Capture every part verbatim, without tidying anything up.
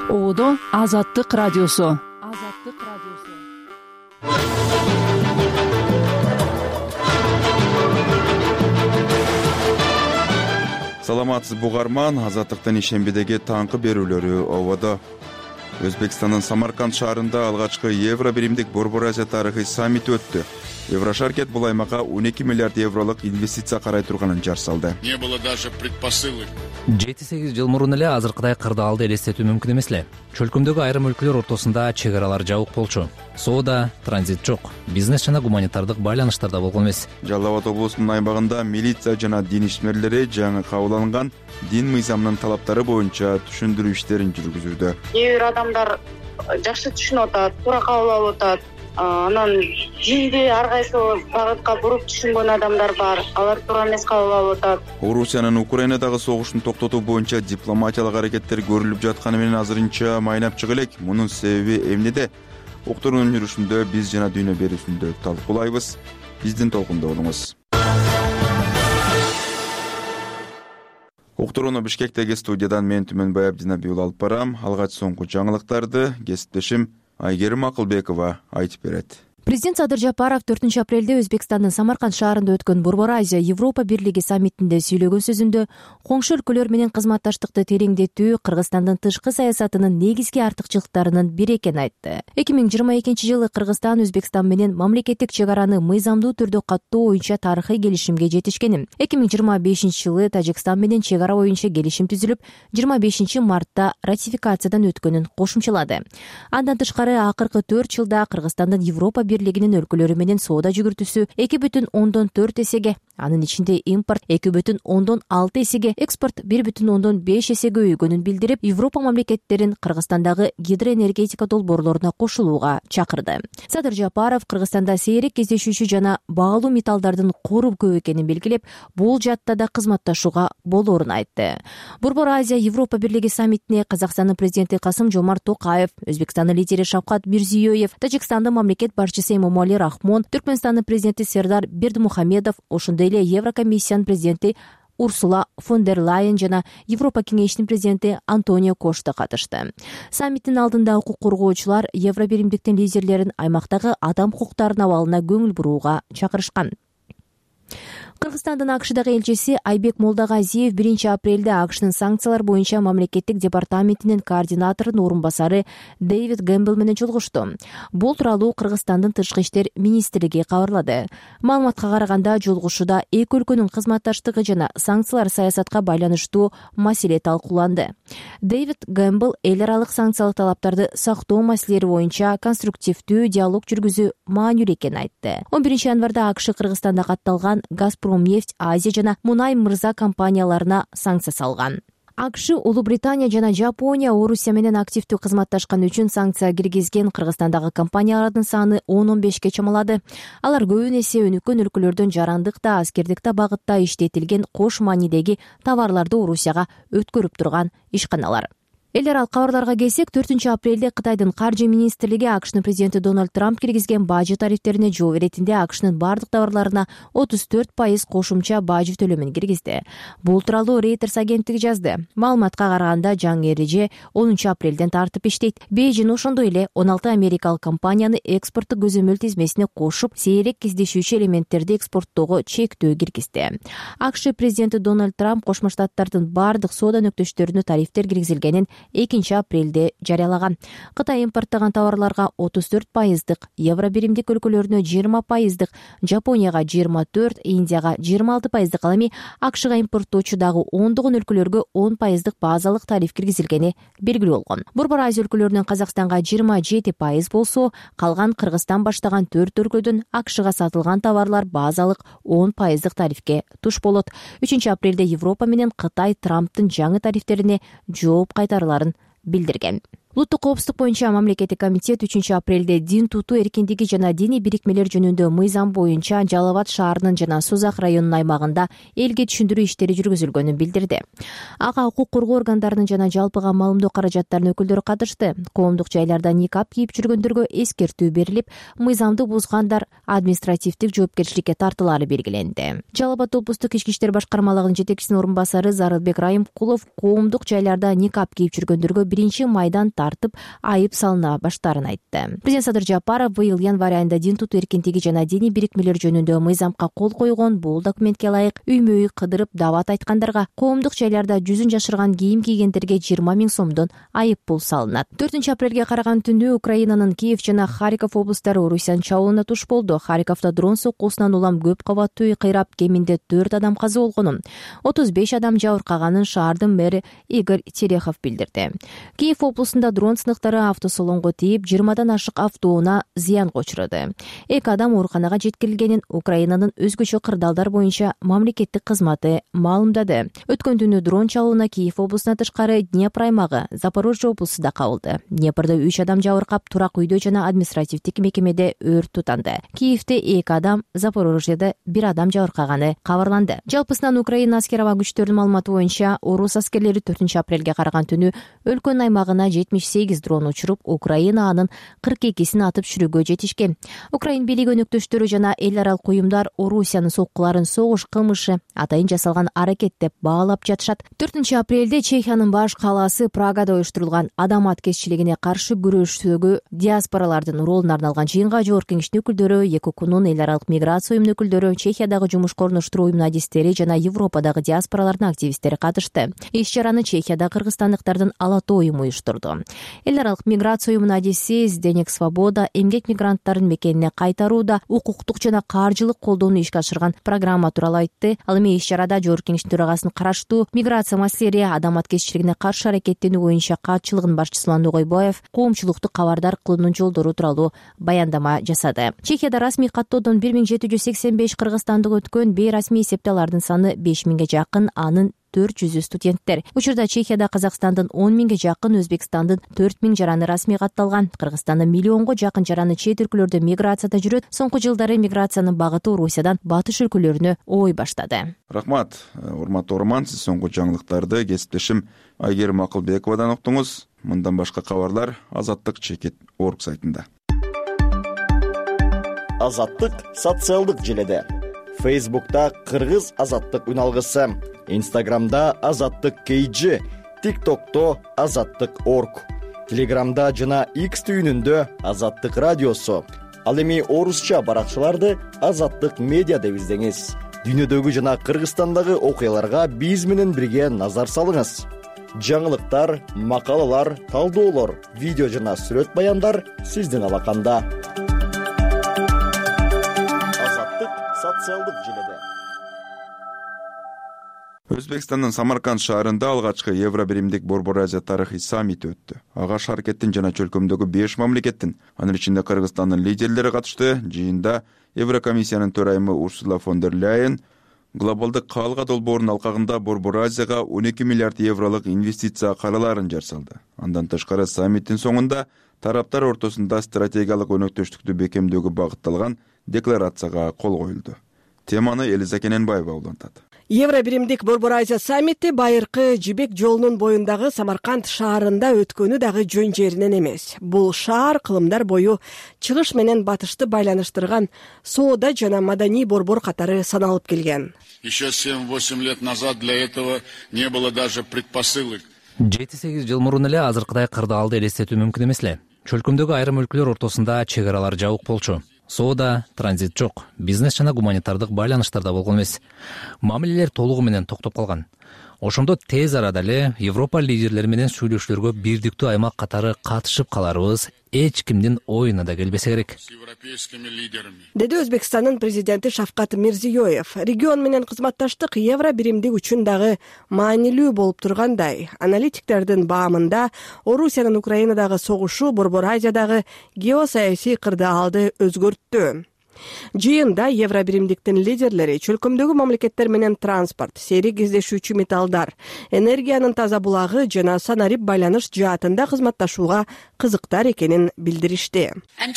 Оодо Азаттык радиосу. Азаттык радиосу. Саламатсыз угарман, Азаттыктын ишембидеги таңкы берүүлөрү ободо. Өзбекстандын Самарканд шаарында алгачкы Евро биримдик Борбор Азия тарыхый саммити өттү. Еврошаркет бул аймакка он эки миллиард евролук инвестиция карай турганын жар салды. Не было даже предпосылок. жети сегиз жыл мурун эле азыркыдай кырдаалды элестетүү мүмкүн эмес эле. Чөлкөмдөгү айрым өлкөлөр ортосунда чек аралар жабык болчу. Соода, транзит жок. Бизнес жана гуманитардык байланыштар да болгон эмес. Жалал Абад облусунун аймагында милиция жана дин ишмерлери жаңы кабыл алынган дин мыйзамынын талаптары боюнча түшүндүрүү иштерин жүргүзүүдө. Кээ бир адамдар жакшы түшүнүп атат, туура кабыл алып атат. Анан динди ар кайсы багытка буруп түшүнгөн адамдар бар. Алар туура эмес кабыл алып атат. Орусиянын Украинадагы согуштун токтотуу боюнча дипломатиялык аракеттер көрүлүп жатканы менен азырынча майнап чыга элек. Мунун себеби эмнеде? Уктуруунун жүрүшүндө биз жана дүйнө берүүсүндө талкуулайбыз. Биздин толкунда болуңуз. Уктурууну Бишкектеги студиядан мен Түмөнбай Абдинабий алып барам. Алгач соңку жаңылыктарды кесиптешим Айгерим Акылбекова айтып берет. Президент Садыр Жапаров төртүнчү апрелде Өзбекстандын Самарканд шаарында өткөн Борбор Азия Европа бирлиги саммитинде сүйлөгөн сөзүндө коңшу өлкөлөр менен кызматташтыкты тереңдетүү Кыргызстандын тышкы саясатынын негизги артыкчылыктарынын бири экенин айтты. эки миң жыйырма экинчи жылы Кыргызстан Өзбекстан менен мамлекеттик чек араны мыйзамдуу түрдө каттоо боюнча тарыхый келишимге жетишкенин, эки миң жыйырма бешинчи жылы Тажикстан менен чек ара боюнча келишим түзүлүп, жыйырма бешинчи мартта ратификациядан өткөнүн кошумчалады. Андан тышкары акыркы төрт жылда Кыргызстандын Европа бирлигинин өлкөлөрү менен соода жүгүртүүсү эки бүтүн ондон төрт эсеге, анын ичинде импорт эки бүтүн ондон алты эсеге, экспорт бир бүтүн ондон беш эсеге өйгөнүн билдирип, Европа мамлекеттерин Кыргызстандагы гидроэнергетика долбоорлоруна кошулууга чакырды. Садыр Жапаров Кыргызстанда сейрек кездешүүчү жана баалуу металлдардын кору көп экенин белгилеп, бул жатта да кызматташууга болоорун айтты. Борбор Азия Европа бирлиги саммитине Казакстандын президенти Касым-Жомарт Токаев, Өзбекстандын лидери Шавкат Мирзиёев, Тажикстандын мамлекет башчысы Эмомали Рахмон, Түркмөнстандын президенти Сердар Бердимухамедов, ошондой эле Еврокомиссиянын президенти Урсула фон дер Лайен жана Европа кеңешинин президенти Антонио Кошта катышты. Саммиттин алдында укук коргоочулар Евро биримдиктин лидерлерин аймактагы адам укуктарынын абалына көңүл бурууга чакырышкан. Кыргызстандын АКШдагы элчиси Айбек Молдагазиев биринчи апрелде АКШнын санкциялар боюнча мамлекеттик департаментинин координаторунун орун басары Дэвид Гэмбл менен жолугушту. Бул тууралуу Кыргызстандын тышкы иштер министрлиги кабарлады. Маалыматка караганда жолугушууда эки өлкөнүн кызматташтыгы жана санкциялар саясатка байланыштуу маселе талкууланды. Дэвид Гэмбл эл аралык санкциялык талаптарды сактоо маселелери боюнча конструктивдүү диалог жүргүзүү маанилүү экенин айтты. он биринчи январда АКШ Кыргызстанда катталган Газпромнефть Азия жана Мунай Мырза компанияларына санкция салган. АКШ, Улуу Британия жана Жапония Орусия менен активдүү кызматташкан үчүн санкция киргизген Кыргызстандагы компаниялардын саны он он бешке чамалады. Алар көбүн эсе өнүккөн өлкөлөрдөн жарандык да, аскердик да багытта иштетилген кош маанидеги товарларды Орусияга өткөрүп турган ишканалар. Эл аралык кабарларга келсек, төртүнчү апрелде Кытайдын каржы министрлиги АКШнын президенти Дональд Трамп киргизген бажы тарифтерине жооп иретинде АКШнын бардык товарларына отуз төрт пайыз кошумча бажы төлөмүн киргизди. Бул тууралуу Reuters агенттиги жазды. Маалыматка караганда жаңы эреже онунчу апрелден тартып иштейт. Бейжин ошондой эле он алты америкалык компанияны экспорттук көзөмөл тизмесине кошуп, сейрек кездешүүчү элементтерди экспорттоого чектөө киргизди. АКШ президенти Дональд Трамп Кошмо Штаттардын бардык соода нүктөштөрүнө тарифтер киргизилгенин экинчи апрелде жарыялаган. Кытай импорттогон товарларга отуз төрт пайыздык, Евро биримдик өлкөлөрүнө жыйырма пайыздык, Жапонияга жыйырма төрт, Индияга жыйырма алты пайыздык, ал эми АКШга импорттоочу дагы ондогон өлкөлөргө он пайыздык базалык тариф киргизилгени белгилүү болгон. Борбор Азия өлкөлөрүнөн Казакстанга жыйырма жети пайыз болсо, калган Кыргызстан баштаган төрт өлкөдөн АКШга сатылган товарлар базалык он пайыздык тарифке туш болот. үчүнчү апрелде Европа менен Кытай Трамптын жаңы тарифтерине жооп кайтарыларын билдирген. Улуттук коопсуздук боюнча мамлекеттик комитет үчүнчү апрелде дин тутуу эркиндиги жана диний бирикмелер жөнүндө мыйзам боюнча Жалал Абад шаарынын жана Созак районунун аймагында элге түшүндүрүү иштери жүргүзүлгөнүн билдирди. Ага укук коргоо органдарынын жана жалпыга маалымдоо каражаттарынын өкүлдөрү катышты. Коомдук жайларда никап кийип жүргөндөргө эскертүү берилип, мыйзамды бузгандар административдик жоопкерчиликке тартылаары белгиленди. Жалал Абад облустук ички иштер башкармалыгынын жетекчисинин орун басары Зарылбек Райымкулов коомдук жайларда никап кийип жүргөндөргө биринчи майдан тартып айып салына баштаарын айтты. Президент Садыр Жапаров быйыл январь айында дин тутуу эркиндиги жана диний бирикмелер жөнүндө мыйзамга кол койгон. Бул документке ылайык үймө үй кыдырып даават айткандарга, коомдук жайларда жүзүн жашырган кийим кийгендерге жыйырма миң сомдон айып пул салынат. төртүнчү апрелге караган түнү Украинанын Киев жана Харьков облустары Орусиянын чабуулуна туш болду. Харьковдо дрон соккусунан улам көп кабаттуу үй кыйрап, кеминде төрт адам каза болгонун, отуз беш адам жабыркаганын шаардын мэри Игорь Терехов билдирди. Киев облусунда дрон сыныктары автосалонго тийип, жыйырмадан ашык автоунаа зыянга учурады. Эки адам ооруканага жеткирилгенин Украинанын өзгөчө кырдаалдар боюнча мамлекеттик кызматы маалымдады. Өткөн түнү дрон чабуулуна Киев облусунан тышкары Днепр аймагы, Запорожье облусу да кабылды. Днепрда үч адам жабыркап, турак үйдө жана административдик мекемеде өрт тутанды. Киевде эки адам, Запорожьеде бир адам жабыркаганы кабарланды. Жалпысынан Украина аскер аба күчтөрүнүн маалыматы боюнча, орус аскерлери төртүнчү апрелге караган түнү өлкөнүн аймагына жетимиш сегиз дрон учуруп, Украина анын кырк экисин атып түшүрүүгө жетишкен. Украин бийлиги өнөктөштөрү жана эл аралык уюмдар Орусиянын соккуларын согуш кылмышы, атайын жасалган аракет деп баалап жатышат. төртүнчү апрелде Чехиянын баш калаасы Прагада уюштурулган адам аткезчилигине каршы күрөштөгү диаспоралардын ролуна арналган жыйынга жогорку кеңештин өкүлдөрү, ЕКОКунун эл аралык миграция уюмунун өкүлдөрү, Чехиядагы жумушка орноштуруу уюмунун адистери жана Европадагы диаспоралардын активисттери катышты. Иш чараны Чехияда кыргызстандыктардын Ала тоо уюму уюштурду. Эл аралык миграция уюмунун адиси Зdenek Svoboda эмгек мигранттарын мекенине кайтарууда укуктук жана каржылык колдоону ишке ашырган программа тууралуу айтты. Ал эми иш чарада жогорку кеңештин төрагасынын караштуу миграция маселелери, адам аткезчилигине каршы аракеттенүү боюнча катчылыгынын башчысы Улан Огойбоев коомчулукту кабардар кылуунун жолдору тууралуу баяндама жасады. Чехияда расмий каттоодон бир миң жети жүз сексен беш кыргызстандык өткөн, бейрасмий эсепте алардын саны беш миңге жакын, анын төрт жүзү студенттер. Учурда Чехияда Казакстандын он миңге жакын, Өзбекстандын төрт миң жараны расмий катталган. Кыргызстандын миллионго жакын жараны чет өлкөлөрдө миграцияда жүрөт. Соңку жылдары миграциянын багыты Орусиядан батыш өлкөлөрүнө ой баштады. Рахмат, урматтуу Орман, сиз соңку жаңылыктарды кесиптешим Айгерим Акылбековадан уктуңуз. Мындан башка кабарлар Азаттык чекит орг сайтында. Азаттык социалдык желеде. Фейсбукта Кыргыз Азаттык үналгысы, Инстаграмда Азаттык кей джи, ТикТокто Азаттык орг, Телеграмда жана X түйүнүндө Азаттык радиосу. Ал эми орусча баракчаларды Азаттык медиа деп издеңиз. Дүйнөдөгү жана Кыргызстандагы окуяларга биз менен бирге назар салыңыз. Жаңылыктар, макалалар, талдоолор, видео жана сүрөт баяндар сиздин алаканда. Азаттык социалдык желеде. Өзбекстандын Самарканд шаарында алгачкы Евробиримдик Борбор Азия тарыхый саммити өттү. Ага шаркеттин жана чөлкөмдөгү беш мамлекеттин, анын ичинде Кыргызстандын лидерлери катышты. Жыйында Еврокомиссиянын төрайымы Урсула фон дер Ляйен глобалдык каалга долбоорунун алкагында Борбор Азияга он эки миллиард евролук инвестиция караларын жар салды. Андан тышкары саммиттин соңунда тараптар ортосунда стратегиялык өнөктөштүктү бекемдөөгө багытталган декларацияга кол коюлду. Теманы Элиза Кененбаева улантат. Евробиримдик Борбор Азия саммити байыркы Жибек жолунун боюндагы Самарканд шаарында өткөнү дагы жөн жеринен эмес. Бул шаар кылымдар бою чыгыш менен батышты байланыштырган соода жана маданий борбор катары саналып келген. Еще семь-восемь лет назад для этого не было даже предпосылок. жети-сегиз жыл мурун эле азыркыдай кырдаалды элестетүү мүмкүн эмес эле. Чөлкөмдөгү айрым өлкөлөр ортосунда чек аралар жабык болчу. Соода, транзит жок, бизнес жана гуманитардык байланыштарда болгон эмес. Мамилелер толугу менен токтоп калган. Ошондо тез арада эле Европа лидерлери менен сүйлөшүүлөргө бирдиктүү аймак катары катышып каларыбыз эч кимдин оюна да келбесе керек. Деди Өзбекстандын президенти Шавкат Мирзиёев. Регион менен кызматташтык Евробиримдик үчүн дагы маанилүү болуп тургандай. Аналитиктердин баамында Орусиянын Украинадагы согушу Борбор Азиядагы геосаясий кырдаалды өзгөрттү. Жыйында Евро биримдиктин лидерлери чөлкөмдөгү мамлекеттер менен транспорт, сейрек кездешүүчү металлдар, энергиянын таза булагы жана санарип байланыш жаатында кызматташууга кызыктар экенин билдиришти.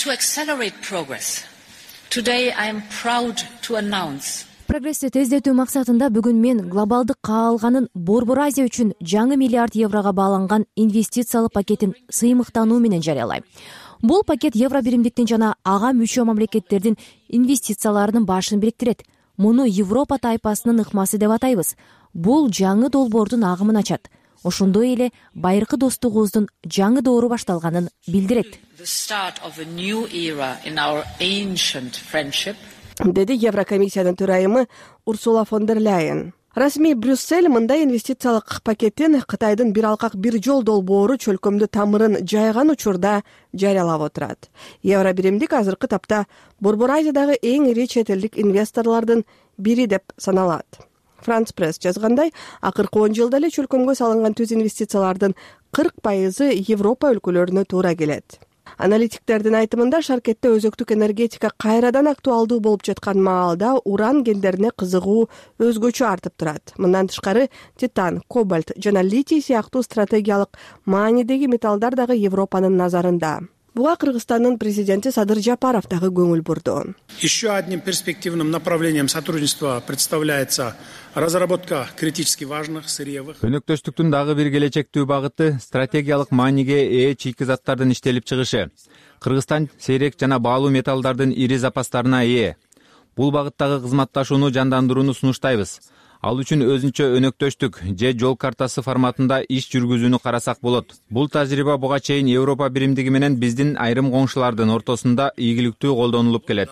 Прогрессти тездетүү максатында бүгүн мен глобалдык каалганын Борбор Азия үчүн жаңы миллиард еврого бааланган инвестициялык пакетин сыймыктануу менен жарыялайм. Бул пакет евро биримдиктин жана ага мүчө мамлекеттердин инвестицияларынын башын бириктирет. Муну Европа тайпасынын ыкмасы деп атайбыз. Бул жаңы долбоордун агымын ачат. Ошондой эле байыркы достугубуздун жаңы доору башталганын билдирет. Деди Еврокомиссиянын төрайымы Урсула фон дер Ляйен. Расмий Брюссель мындай инвестициялык пакеттин Кытайдын бир алкак бир жол долбоору чөлкөмдү тамырын жайган учурда жарыялап отурат. Евро биримдик азыркы тапта Борбор Азиядагы эң ири чет элдик инвесторлордун бири деп саналат. Франц Пресс жазгандай, акыркы он жылда эле чөлкөмгө салынган түз инвестициялардын кырк пайызы Европа өлкөлөрүнө туура келет. Аналитиктердин айтымында Шаркетте өзөктүк энергетика кайрадан актуалдуу болуп жаткан маалда уран кендерине кызыгуу өзгөчө артып турат. Мындан тышкары титан, кобальт жана литий сыяктуу стратегиялык маанидеги металлдар дагы Европанын назарында. Буга Кыргызстандын президенти Садыр Жапаров дагы көңүл бурду. Еще одним перспективным направлением сотрудничества представляется разработка критически важных сырьевых. Өнөктөштүктүн дагы бир келечектүү багыты стратегиялык мааниге ээ чийки заттардын иштелип чыгышы. Кыргызстан сейрек жана баалуу металлдардын ири запастарына ээ. Бул багыттагы кызматташууну жандандырууну сунуштайбыз. Ал үчүн өзүнчө өнөктөштүк же жол картасы форматында иш жүргүзүүнү карасак болот. Бул тажрыйба буга чейин Европа биримдиги менен биздин айрым коңшулардын ортосунда ийгиликтүү колдонулуп келет.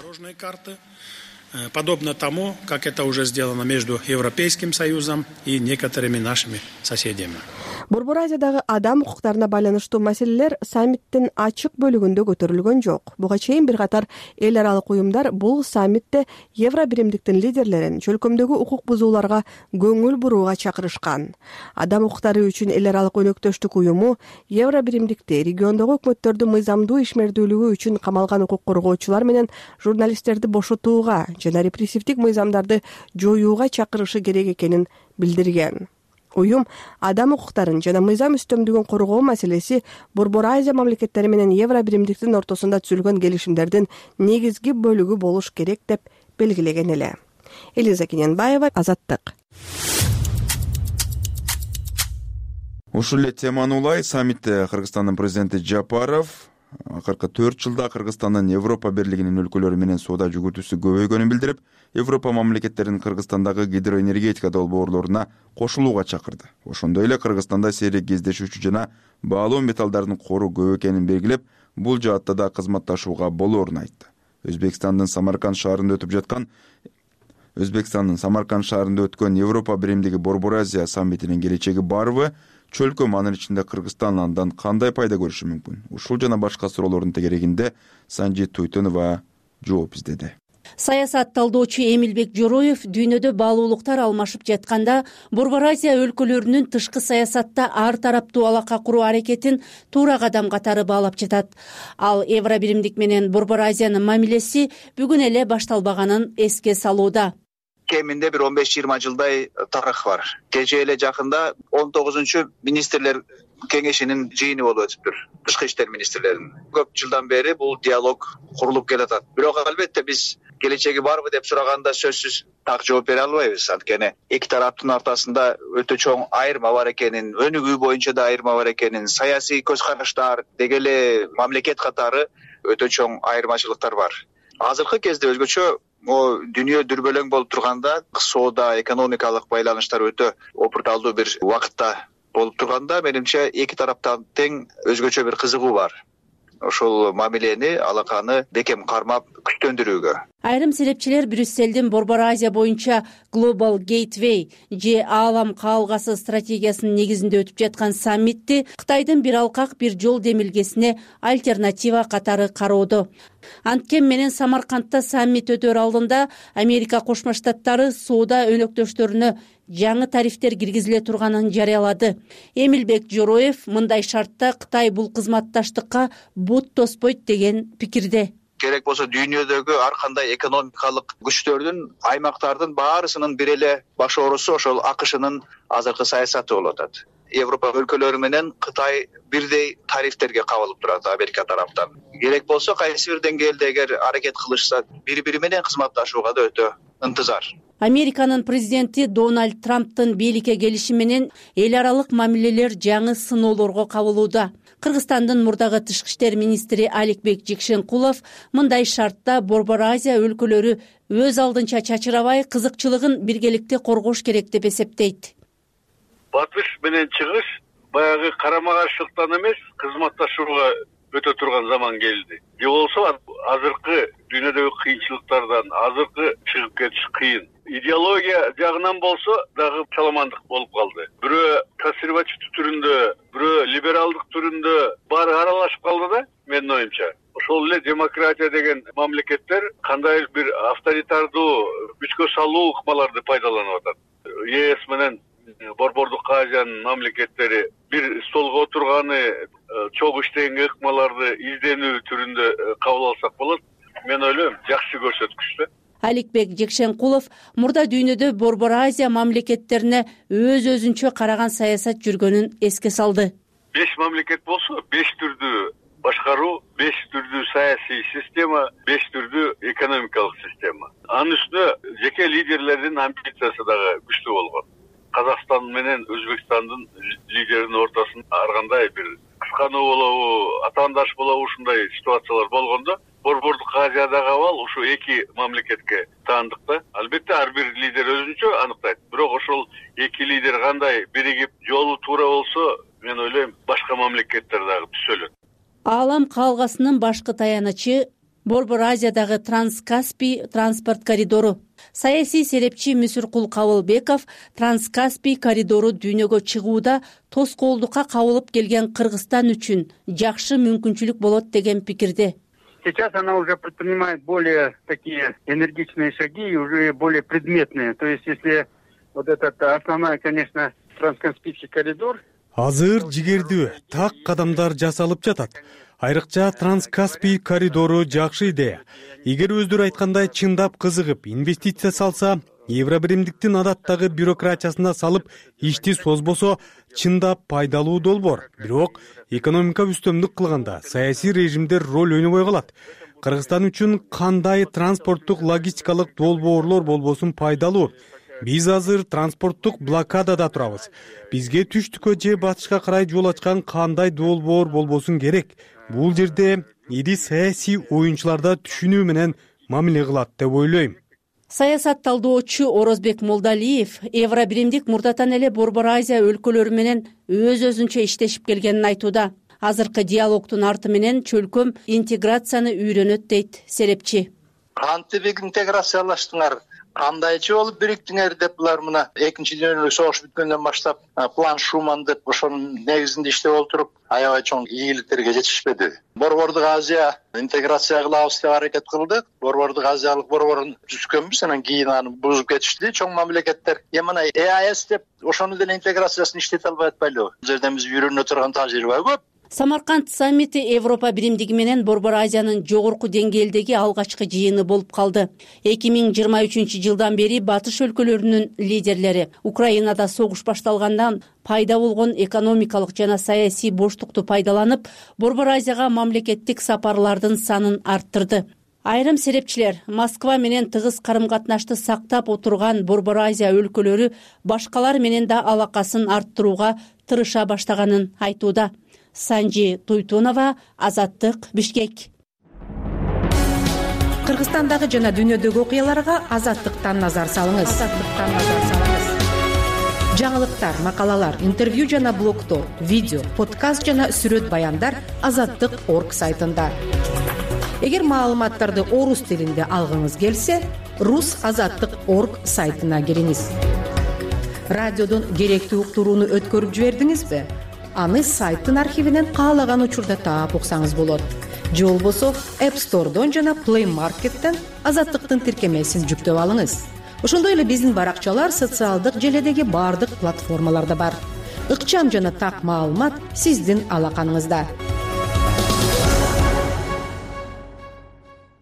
Подобно тому, как это уже сделано между Европейским Союзом и некоторыми нашими соседями. Борбор Азиядагы адам укуктарына байланыштуу маселелер саммиттин ачык бөлүгүндө көтөрүлгөн жок. Буга чейин бир катар эл аралык уюмдар бул саммитте Евро биримдиктин лидерлерин чөлкөмдөгү укук бузууларга көңүл бурууга чакырышкан. Адам укуктары үчүн эл аралык өнөктөштүк уюму Евро биримдикти региондогу өкмөттөрдүн мыйзамдуу ишмердүүлүгү үчүн камалган укук коргоочулар менен журналисттерди бошотууга жана репрессивдик мыйзамдарды жоюуга чакырышы керек экенин билдирген. Уюм адам укуктарын жана мыйзам үстөмдүгүн коргоо маселеси Борбор Азия мамлекеттери менен Евро биримдиктин ортосунда түзүлгөн келишимдердин негизги бөлүгү болуш керек деп белгилеген эле. Элиза Кененбаева, Азаттык. Ушул эле теманы улай саммитте Кыргызстандын президенти Жапаров акыркы төрт жылда Кыргызстандын Европа бирлигинин өлкөлөрү менен соода жүгүртүүсү көбөйгөнүн билдирип, Европа мамлекеттеринин Кыргызстандагы гидроэнергетика долбоорлоруна кошулууга чакырды. Ошондой эле Кыргызстанда сейрек кездешүүчү жана баалуу металлдардын кору көп экенин белгилеп, бул жаатта да кызматташууга болоорун айтты. Өзбекстандын Самарканд шаарында өтүп жаткан Өзбекстандын Самарканд шаарында өткөн Европа биримдиги Борбор Азия саммитинин келечеги барбы? Чөлкөм анын ичинде Кыргызстан андан кандай пайда көрүшү мүмкүн? Ушул жана башка суроолордун тегерегинде Санжит Туйтонова жооп издеди. Саясат талдоочу Эмилбек Жороев дүйнөдө баалуулуктар алмашып жатканда Борбор Азия өлкөлөрүнүн тышкы саясатта ар тараптуу алака куруу аракетин туура кадам катары баалап жатат. Ал Евро биримдик менен Борбор Азиянын мамилеси бүгүн эле башталбаганын эске салууда. Кеминде bir on beş yirmi жылдай тарых бар. Кечээ эле жакында он тогузунчу министрлер кеңешинин жыйыны болуп өтүптүр. Тышкы иштер министрлеринин. Көп жылдан бери бул диалог курулуп келатат. Бирок албетте биз келечеги барбы деп сураганда сөзсүз так жооп бере албайбыз. Анткени эки тараптын ортосунда өтө чоң айырма бар экенин, өнүгүү боюнча да айырма бар экенин, саясий көз караштар, деги эле мамлекет катары өтө чоң айырмачылыктар бар. Азыркы кезде өзгөчө о дүйнө дүрбөлөң болуп турганда, соода, экономикалык байланыштар өтө опурталдуу бир убакытта болуп турганда, менимче эки тараптан тең өзгөчө бир кызыгуу бар. Ошол мамилени, алаканы бекем кармап күчтөндүрүүгө. Айрым серепчилер Брюссельдин Борбор Азия боюнча Global Gateway же Аалам каалгасы стратегиясынын негизинде өтүп жаткан саммитти Кытайдын бир алкак бир жол демилгесине альтернатива катары кароодо. Анткени менен Самаркандта саммит өтөр алдында Америка Кошмо Штаттары соода өнөктөштөрүнө жаңы тарифтер киргизиле турганын жарыялады. Эмилбек Жороев мындай шартта Кытай бул кызматташтыкка бут тоспойт деген пикирде. керек болсо дүйнөдөгү ар кандай экономикалык күчтөрдүн, аймактардын баарысынын бир эле баш оорусу ошол АКШнын азыркы саясаты болуп атат. Европа өлкөлөрү менен Кытай бирдей тарифтерге кабылып турат Америка тараптан. Керек болсо кайсы бир деңгээлде эгер аракет кылышса, бири-бири менен кызматташууга да өтө ынтызар. Американын президенти Дональд Трамптын бийликке келиши менен эл аралык мамилелер жаңы сыноолорго кабылууда. Кыргызстандын мурдагы тышкы иштер министри Аликбек Жекшенкулов мындай шартта Борбор Азия өлкөлөрү өз алдынча чачырабай кызыкчылыгын биргеликте коргош керек деп эсептейт. Батыш менен чыгыш баягы карама каршылыктан эмес, кызматташууга өтө турган заман келди. Же болсо азыркы дүйнөдөгү кыйынчылыктардан азыркы чыгып кетиш кыйын. Идеология жагынан болсо дагы чаламандык болуп калды. Бирөө консервативдүү түрүндө, бирөө либералдык түрүндө баары аралашып калды да, менин оюмча. Ошол эле демократия деген мамлекеттер кандай бир авторитардуу күчкө салуу ыкмаларды пайдаланып атат. ЕС менен Борбордук Азиянын мамлекеттери бир столго отурганы чогуу иштегенге ыкмаларды изденүү түрүндө кабыл алсак болот. Мен ойлойм, жакшы көрсөткүч да. Аликбек Жекшенкулов мурда дүйнөдө Борбор Азия мамлекеттерине өз өзүнчө караган саясат жүргөнүн эске салды. Беш мамлекет болсо, беш түрдүү башкаруу, беш түрдүү саясий система, беш түрдүү экономикалык система. Анын үстүнө жеке лидерлердин амбициясы дагы күчтүү болгон. Казакстан менен Өзбекстандын лидеринин ортосунда ар кандай бир кыскануу болобу, атаандаш болобу ушундай ситуациялар болгондо Борбордук Азиядагы абал ушу эки мамлекетке таандык да. Албетте ар бир лидер өзүнчө аныктайт. Бирок ошол эки лидер кандай биригип жолу туура болсо, мен ойлойм, башка мамлекеттер дагы түзөлөт. Аалам калгасынын башкы таянычы Борбор Азиядагы Транскаспий транспорт коридору. Саясий серепчи Мүсүркул Кабылбеков Транскаспий коридору дүйнөгө чыгууда тоскоолдукка кабылып келген Кыргызстан үчүн жакшы мүмкүнчүлүк болот деген пикирде. Сейчас она уже предпринимает более такие энергичные шаги и уже более предметные. То есть, если вот этот основной, конечно, Транскаспийский коридор. Азыр жигердүү так кадамдар жасалып жатат. Айрыкча Транскаспий коридору жакшы идея. Эгер өздөрү айткандай чындап кызыгып инвестиция салса, Евробиримдиктин адаттагы бюрократиясына салып ишти созбосо, чындап пайдалуу долбоор. Бирок экономика үстөмдүк кылганда саясий режимдер роль ойнобой калат. Кыргызстан үчүн кандай транспорттук логистикалык долбоорлор болбосун пайдалуу. Биз азыр транспорттук блокадада турабыз. Бизге түштүккө же батышка карай жол ачкан кандай долбоор болбосун керек. Бул жерде ири саясий оюнчуларда түшүнүү менен мамиле кылат деп ойлойм. Саясат талдоочу Орозбек Молдалиев Евробиримдик мурдатан эле Борбор Азия өлкөлөрү менен өз өзүнчө иштешип келгенин айтууда. Азыркы диалогтун арты менен чөлкөм интеграцияны үйрөнөт дейт серепчи. Кантип интеграциялаштыңар? Кандай жолу бириктиңер деп булар мына экинчи дүйнөлүк согуш бүткөндөн баштап план Шуман деп ошонун негизинде иштеп отуруп аябай чоң ийгиликтерге жетишпеди. Борбордук Азия интеграция кылабыз деп аракет кылдык. Борбордук Азиялык борборун түзгөнбүз, анан кийин аны бузуп кетишти чоң мамлекеттер. Эми мына ЭАЭС деп ошону деле интеграциясын иштете албай атпайлыбы? Бул жерден биз үйрөнө турган тажрыйба көп. Самарканд саммити Европа биримдиги менен Борбор Азиянын жогорку деңгээлдеги алгачкы жыйыны болуп калды. эки миң жыйырма үчүнчү жылдан бери батыш өлкөлөрүнүн лидерлери Украинада согуш башталгандан пайда болгон экономикалык жана саясий боштукту пайдаланып, Борбор Азияга мамлекеттик сапарлардын санын арттырды. Айрым серепчилер Москва менен тыгыз карым-катнашты сактап отурган Борбор Азия өлкөлөрү башкалар менен да алакасын арттырууга тырыша баштаганын айтууда. Санжи Туйтунова, Азаттык, Бишкек. Кыргызстандагы жана дүйнөдөгү окуяларга Азаттыктан назар салыңыз. Азаттыктан назар салыңыз. Жаңылыктар, макалалар, интервью жана блогтор, видео, подкаст жана сүрөт баяндар азаттык точка орг сайтында. Эгер маалыматтарды орус тилинде алгыңыз келсе, рус азаттык точка орг сайтына кириңиз. Радиодон керектүү уктурууну өткөрүп жибердиңизби? Аны сайттын архивинен каалаган учурда таап уксаңыз болот. Же болбосо App Store'дон жана Play Market'тен Азаттыктын тиркемесин жүктөп алыңыз. Ошондой эле биздин баракчалар социалдык желедеги бардык платформаларда бар. Ыкчам жана так маалымат сиздин алаканыңызда.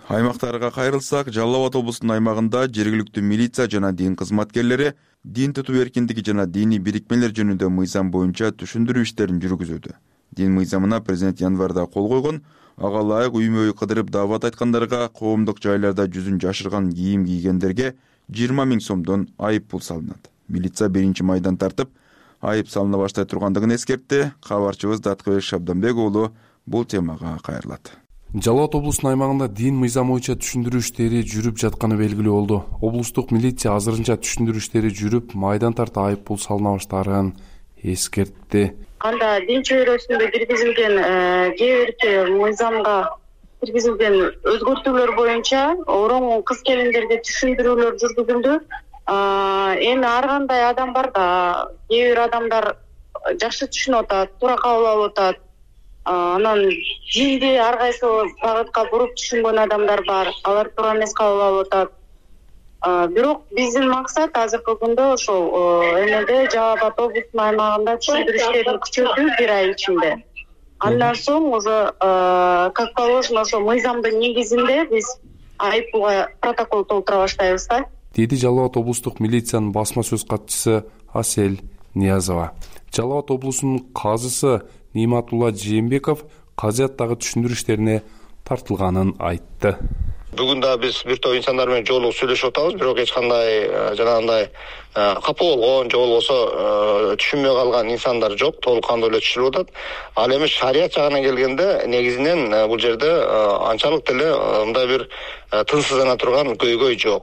Аймактарга кайрылсак, Жалал Абад облусунун аймагында жергиликтүү милиция жана дин кызматкерлери дин тутуу эркиндиги жана диний бирикмелер жөнүндө мыйзам боюнча түшүндүрүү иштерин жүргүзүүдө. Дин мыйзамына президент январда кол койгон. Ага ылайык үймө үй кыдырып даават айткандарга, коомдук жайларда жүзүн жашырган кийим кийгендерге жыйырма миң сомдон айып пул салынат. Милиция биринчи майдан тартып, айып салына баштай тургандыгын эскертти. Кабарчыбыз Даткыбек Шабданбек уулу бул темага кайрылат. Жалал Абад облусунун аймагында дин мыйзам боюнча түшүндүрүү иштери жүрүп жатканы белгилүү болду. Облустук милиция азырынча түшүндүрүү иштери жүрүп, майдан тарта айып пул салына баштаарын эскертти. Анда дин чөйрөсүндө киргизилген кээ бир мыйзамга киргизилген өзгөртүүлөр боюнча ороң кыз келиндерге түшүндүрүүлөр жүргүзүлдү. Эми ар кандай адам бар да, кээ бир адамдар жакшы түшүнүп атат, туура кабыл алып атат. Анан динди ар кайсы багытка буруп түшүнгөн адамдар бар. Алар туура эмес кабыл алып атат. Бирок биздин максат азыркы күндө ошол эмеде Жалал Абад облусунун аймагында түшүндүрүү иштерин күчөтүү бир ай ичинде. Андан соң уже как положено ошо мыйзамдын негизинде биз айып пулга протокол толтура баштайбыз да. Деди Жалал Абад облустук милициянын басма сөз катчысы Асель Ниязова. Жалал Абад облусунун казысы Ниматулла Жээнбеков казыяттагы түшүндүрүү иштерине тартылганын айтты. Бүгүн да биз бир топ инсандар менен жолугуп сүйлөшүп атабыз, бирок эч кандай жанагындай капа болгон, же болбосо түшүнбөй калган инсандар жок, толук кандуу эле түшүнүп атат. Ал эми шарият жагына келгенде негизинен бул жерде анчалык деле мындай бир тынчсыздана турган көйгөй жок.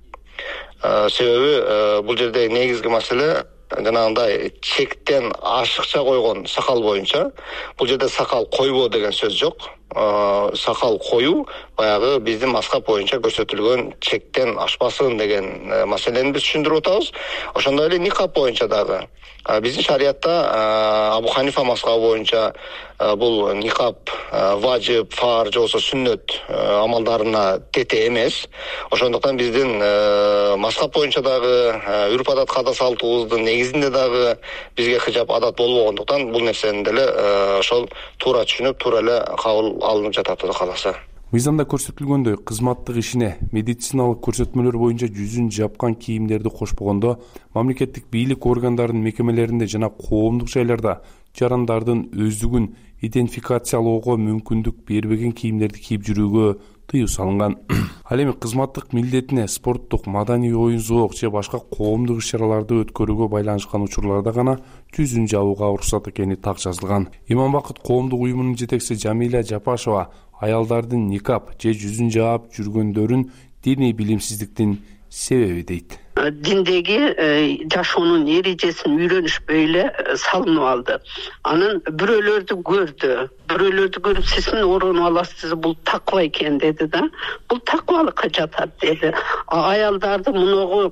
Себеби бул жерде негизги маселе жанагындай чектен ашыкча койгон сакал боюнча. Бул жерде сакал койбоо деген сөз жок. Сакал коюу баягы биздин мазхаб боюнча көрсөтүлгөн чектен ашпасын деген маселени биз түшүндүрүп атабыз. Ошондой эле никап боюнча дагы биздин шариятта Абу Ханифа мазхабы боюнча бул никап важип, фар же болбосо сүннөт амалдарына тете эмес. Ошондуктан биздин мазхаб боюнча дагы үрп адат каада салтыбыздын негизинде дагы бизге хижап адат болбогондуктан бул нерсени деле ошол туура түшүнүп, туура эле кабыл алынып жатат Кудай кааласа. Мыйзамда көрсөтүлгөндөй кызматтык ишине медициналык көрсөтмөлөр боюнча жүзүн жапкан кийимдерди кошпогондо мамлекеттик бийлик органдарынын мекемелеринде жана коомдук жайларда жарандардын өздүгүн идентификациялоого мүмкүндүк бербеген кийимдерди кийип жүрүүгө тыюу салынган. Ал эми кызматтык милдетине спорттук, маданий оюн-зоок же башка коомдук иш-чараларды өткөрүүгө байланышкан учурларда гана жүзүн жабууга уруксат экени так жазылган. Иманбакыт коомдук уюмунун жетекчиси Жамиля Жапашева аялдардын никап же жүзүн жаап жүргөндөрүн диний билимсиздиктин себеби дейт. Диндеги жашоонун эрежесин үйрөнүшпөй эле салынып алды. Анан бирөөлөрдү көрдү. Бирөөлөрдү көрүп сиздин орунуп аласыз, бул таква экен деди да. Бул таквалыкка жатат деди. Аялдарды муногу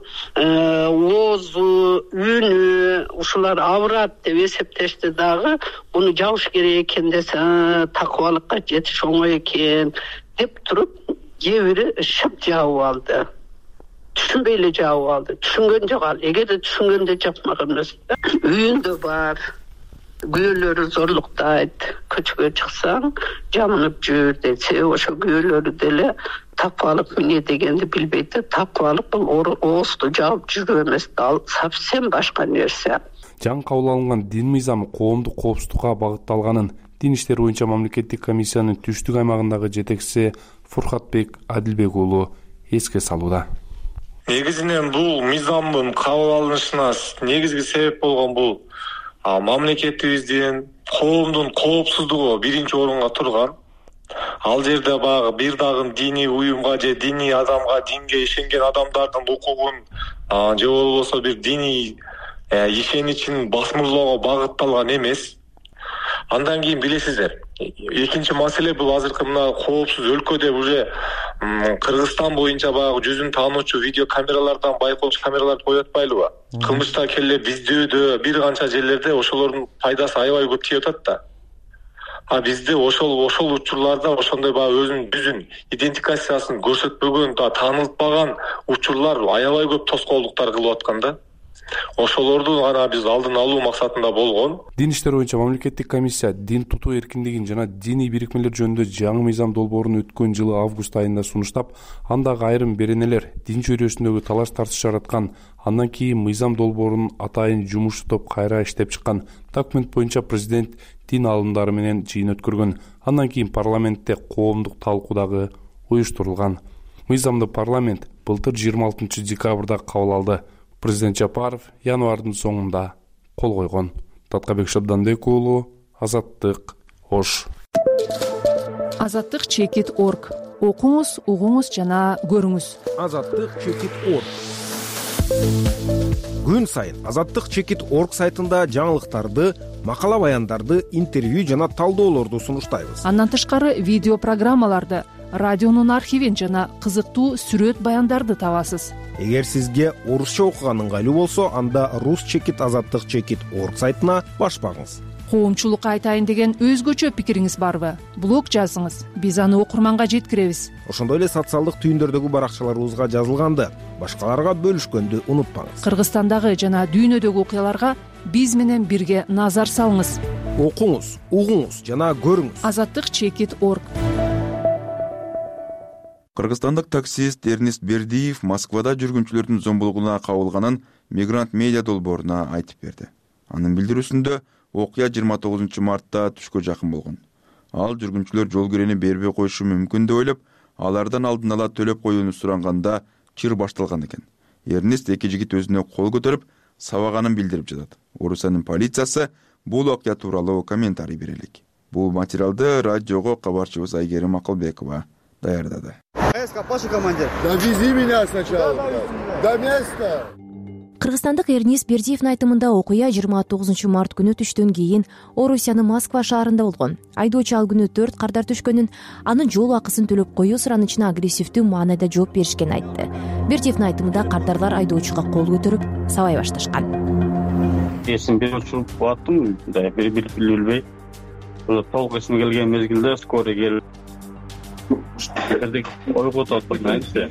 оозу, үнү, ушулар аврат деп эсептешти дагы. Буну жабыш керек экен десе, таквалыкка жетиш оңой экен деп туруп, кээ бири шып жабып алды. Түшүнбөй эле жабып алды. Түшүнгөн жок ал. Эгерде түшүнгөндө жапмаган эмес. Үйүндө бар. Күйөөлөрү зорлуктайт. Көчкө чыксаң, жамынып жүр десе, ошо күйөөлөрү деле таквалык эмне дегенди билбейт. Таквалык бул оозду жаап жүрүү эмес, ал совсем башка нерсе. Жаңы кабыл алынган дин мыйзамы коомдук коопсуздукка багытталганын Дин иштери боюнча мамлекеттик комиссиянын түштүк аймагындагы жетекчиси Фуркатбек Адилбек уулу эске салууда. Негизинен бул мыйзамдын кабыл алынышына негизги себеп болгон бул мамлекетибиздин коомдун коопсуздугу биринчи орунга турган. Ал жерде баягы бир дагы диний уюмга же диний адамга, динге ишенген адамдардын укугун же болбосо бир диний ишеничин басмырлоого багытталган эмес. Андан кийин билесиздер, экинчи маселе бул азыркы мына коопсуз өлкөдө уже Кыргызстан боюнча баягы жүзүн таануучу видео камералардан байкоочу камераларды коюп атпайлыбы? Кылмышта келе биздөөдө бир канча жерлерде ошолордун пайдасы аябай көп тийип атат да. А бизде ошол ошол учурларда ошондой баягы өзүнүн жүзүн идентификациясын көрсөтпөгөн да таанылтпаган учурлар аябай көп тоскоолдуктар кылып аткан да. ошолорду гана биз алдын алуу максатында болгон. Дин иштер боюнча мамлекеттик комиссия дин тутуу эркиндигин жана диний бирикмелер жөнүндө жаңы мыйзам долбоорун өткөн жылы август айында сунуштап, андагы айрым беренелер дин чөйрөсүндөгү талаш тартыш жараткан. Андан кийин мыйзам долбоорунун атайын жумушчу топ кайра иштеп чыккан. Документ боюнча президент дин алымдары менен жыйын өткөргөн. Андан кийин парламентте коомдук талкуу дагы уюштурулган. Мыйзамды парламент былтыр жыйырма алтынчы декабрда кабыл алды. Президент Жапаров январдын соңунда кол койгон. Таткабек Шабданбек уулу, Азаттык, Ош. Азаттык чекит точка орг. Окуңуз, угуңуз жана көрүңүз. Азаттык чекит точка орг. Күн сайын Азаттык чекит точка орг сайтында жаңылыктарды, макала баяндарды, интервью жана талдоолорду сунуштайбыз. Андан тышкары видео программаларды, радионун архивин жана кызыктуу сүрөт баяндарды табасыз. Эгер сизге орусча окуган ыңгайлуу болсо, анда рус чекит азаттык чекит точка орг сайтына баш багыңыз. Коомчулукка айтайын деген өзгөчө пикириңиз барбы? Блог жазыңыз, биз аны окурманга жеткиребиз. Ошондой эле социалдык түйүндөрдөгү баракчаларыбызга жазылганды, башкаларга бөлүшкөндү унутпаңыз. Кыргызстандагы жана дүйнөдөгү окуяларга биз менен бирге назар салыңыз. Окуңуз, угуңуз жана көрүңүз. Азаттык чекит точка орг. Кыргызстандык таксист Эрнест Бердиев Москвада жүргүнчүлөрдүн зомбулугуна кабылганын Мигрант медиа долбооруна айтып берди. Анын билдирүүсүндө окуя жыйырма тогузунчу мартта түшкө жакын болгон. Ал жүргүнчүлөр жол кирени бербей коюшу мүмкүн деп ойлоп, алардан алдын ала төлөп коюуну суранганда чыр башталган экен. Эрнест эки жигит өзүнө кол көтөрүп, сабаганын билдирип жатат. Орусиянын полициясы бул окуя тууралуу комментарий бере элек. Бул материалды радиого кабарчыбыз Айгерим Акылбекова даярдады. Командир. Довези меня сначала. До места. Кыргызстандык Эрнест Бердиевдин айтымында окуя жыйырма тогузунчу март күнү түштөн кийин Орусиянын Москва шаарында болгон. Айдоочу ал күнү төрт кардар түшкөнүн, анын жол акысын төлөп коюу суранычына агрессивдүү маанайда жооп беришкенин айтты. Бердиевдин айтымында кардарлар айдоочуга кол көтөрүп, сабай башташкан. Эсим бир учуруп аттым, да бир бир билбей. Толук эсиме келген мезгилде скорый келип ойготуп атпайсың.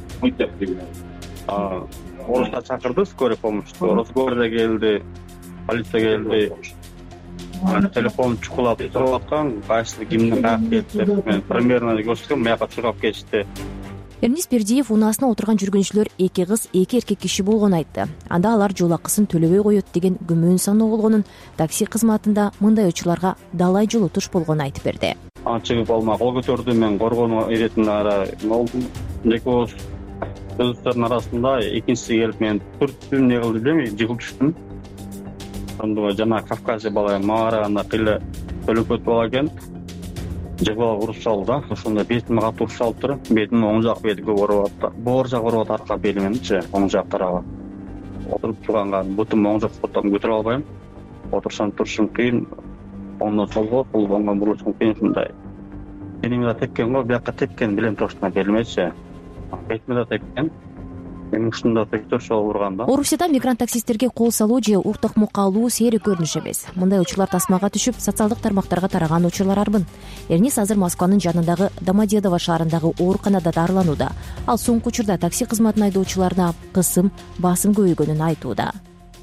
А Орусга чакырды скорый помощь. Скорый да келди, полиция келди. Телефон чукулап туруп аткан, кайсы кимдин каяка кетти. Мен примерно көрсөтөм, маяка чурап кетишти. Эрнест Бердиев унаасына отурган жүргүнчүлөр эки кыз, эки эркек киши болгонун айтты. Анда алар жол акысын төлөбөй коет деген күмөн саноо болгонун, такси кызматында мындай учурларга далай жолутуш болгонун айтып берди. Чыгып алма кол көтөрдүм, мен коргонуу иретине ара болдум. Экөөбүз өздөрүнүн арасында экинчиси келип мен түрттүм, не кылды билбейм, жыгылып түштүм. Анда жана Кавказия бала мага караганда кыйла төлөкөт бала экен. Жыгып алып уруп салды да, ошондо бетиме катуу уруп салып туруп, бетимин оң жак бети көп ооруп атты. Боор жак ооруп атты, арка белименчи, оң жак тарабы. Отуруп турганга бутум оң жак бутум көтөрө албайм. Отурсам турушум кыйын. Ondan sonra kol bongan buruşum pensimday. Benim de tekken var, bir dakika tekken bilem toşuna gelmezse. Betime de tekken. Benim ушунда тектör шол урганда. Орусияда мигрант таксисттерге кол салуу же уктукмукка алуу сейрек көрүнүш эмес. Мындай учурлар тасмага түшүп, социалдык тармактарга тараган учурлар арбын. Эрнест азыр Москванын жанындагы Домодедово шаарындагы ооруканада дарыланууда. Ал соңку учурда такси кызматын айдоочуларына кысым, басым көбөйгөнүн айтууда.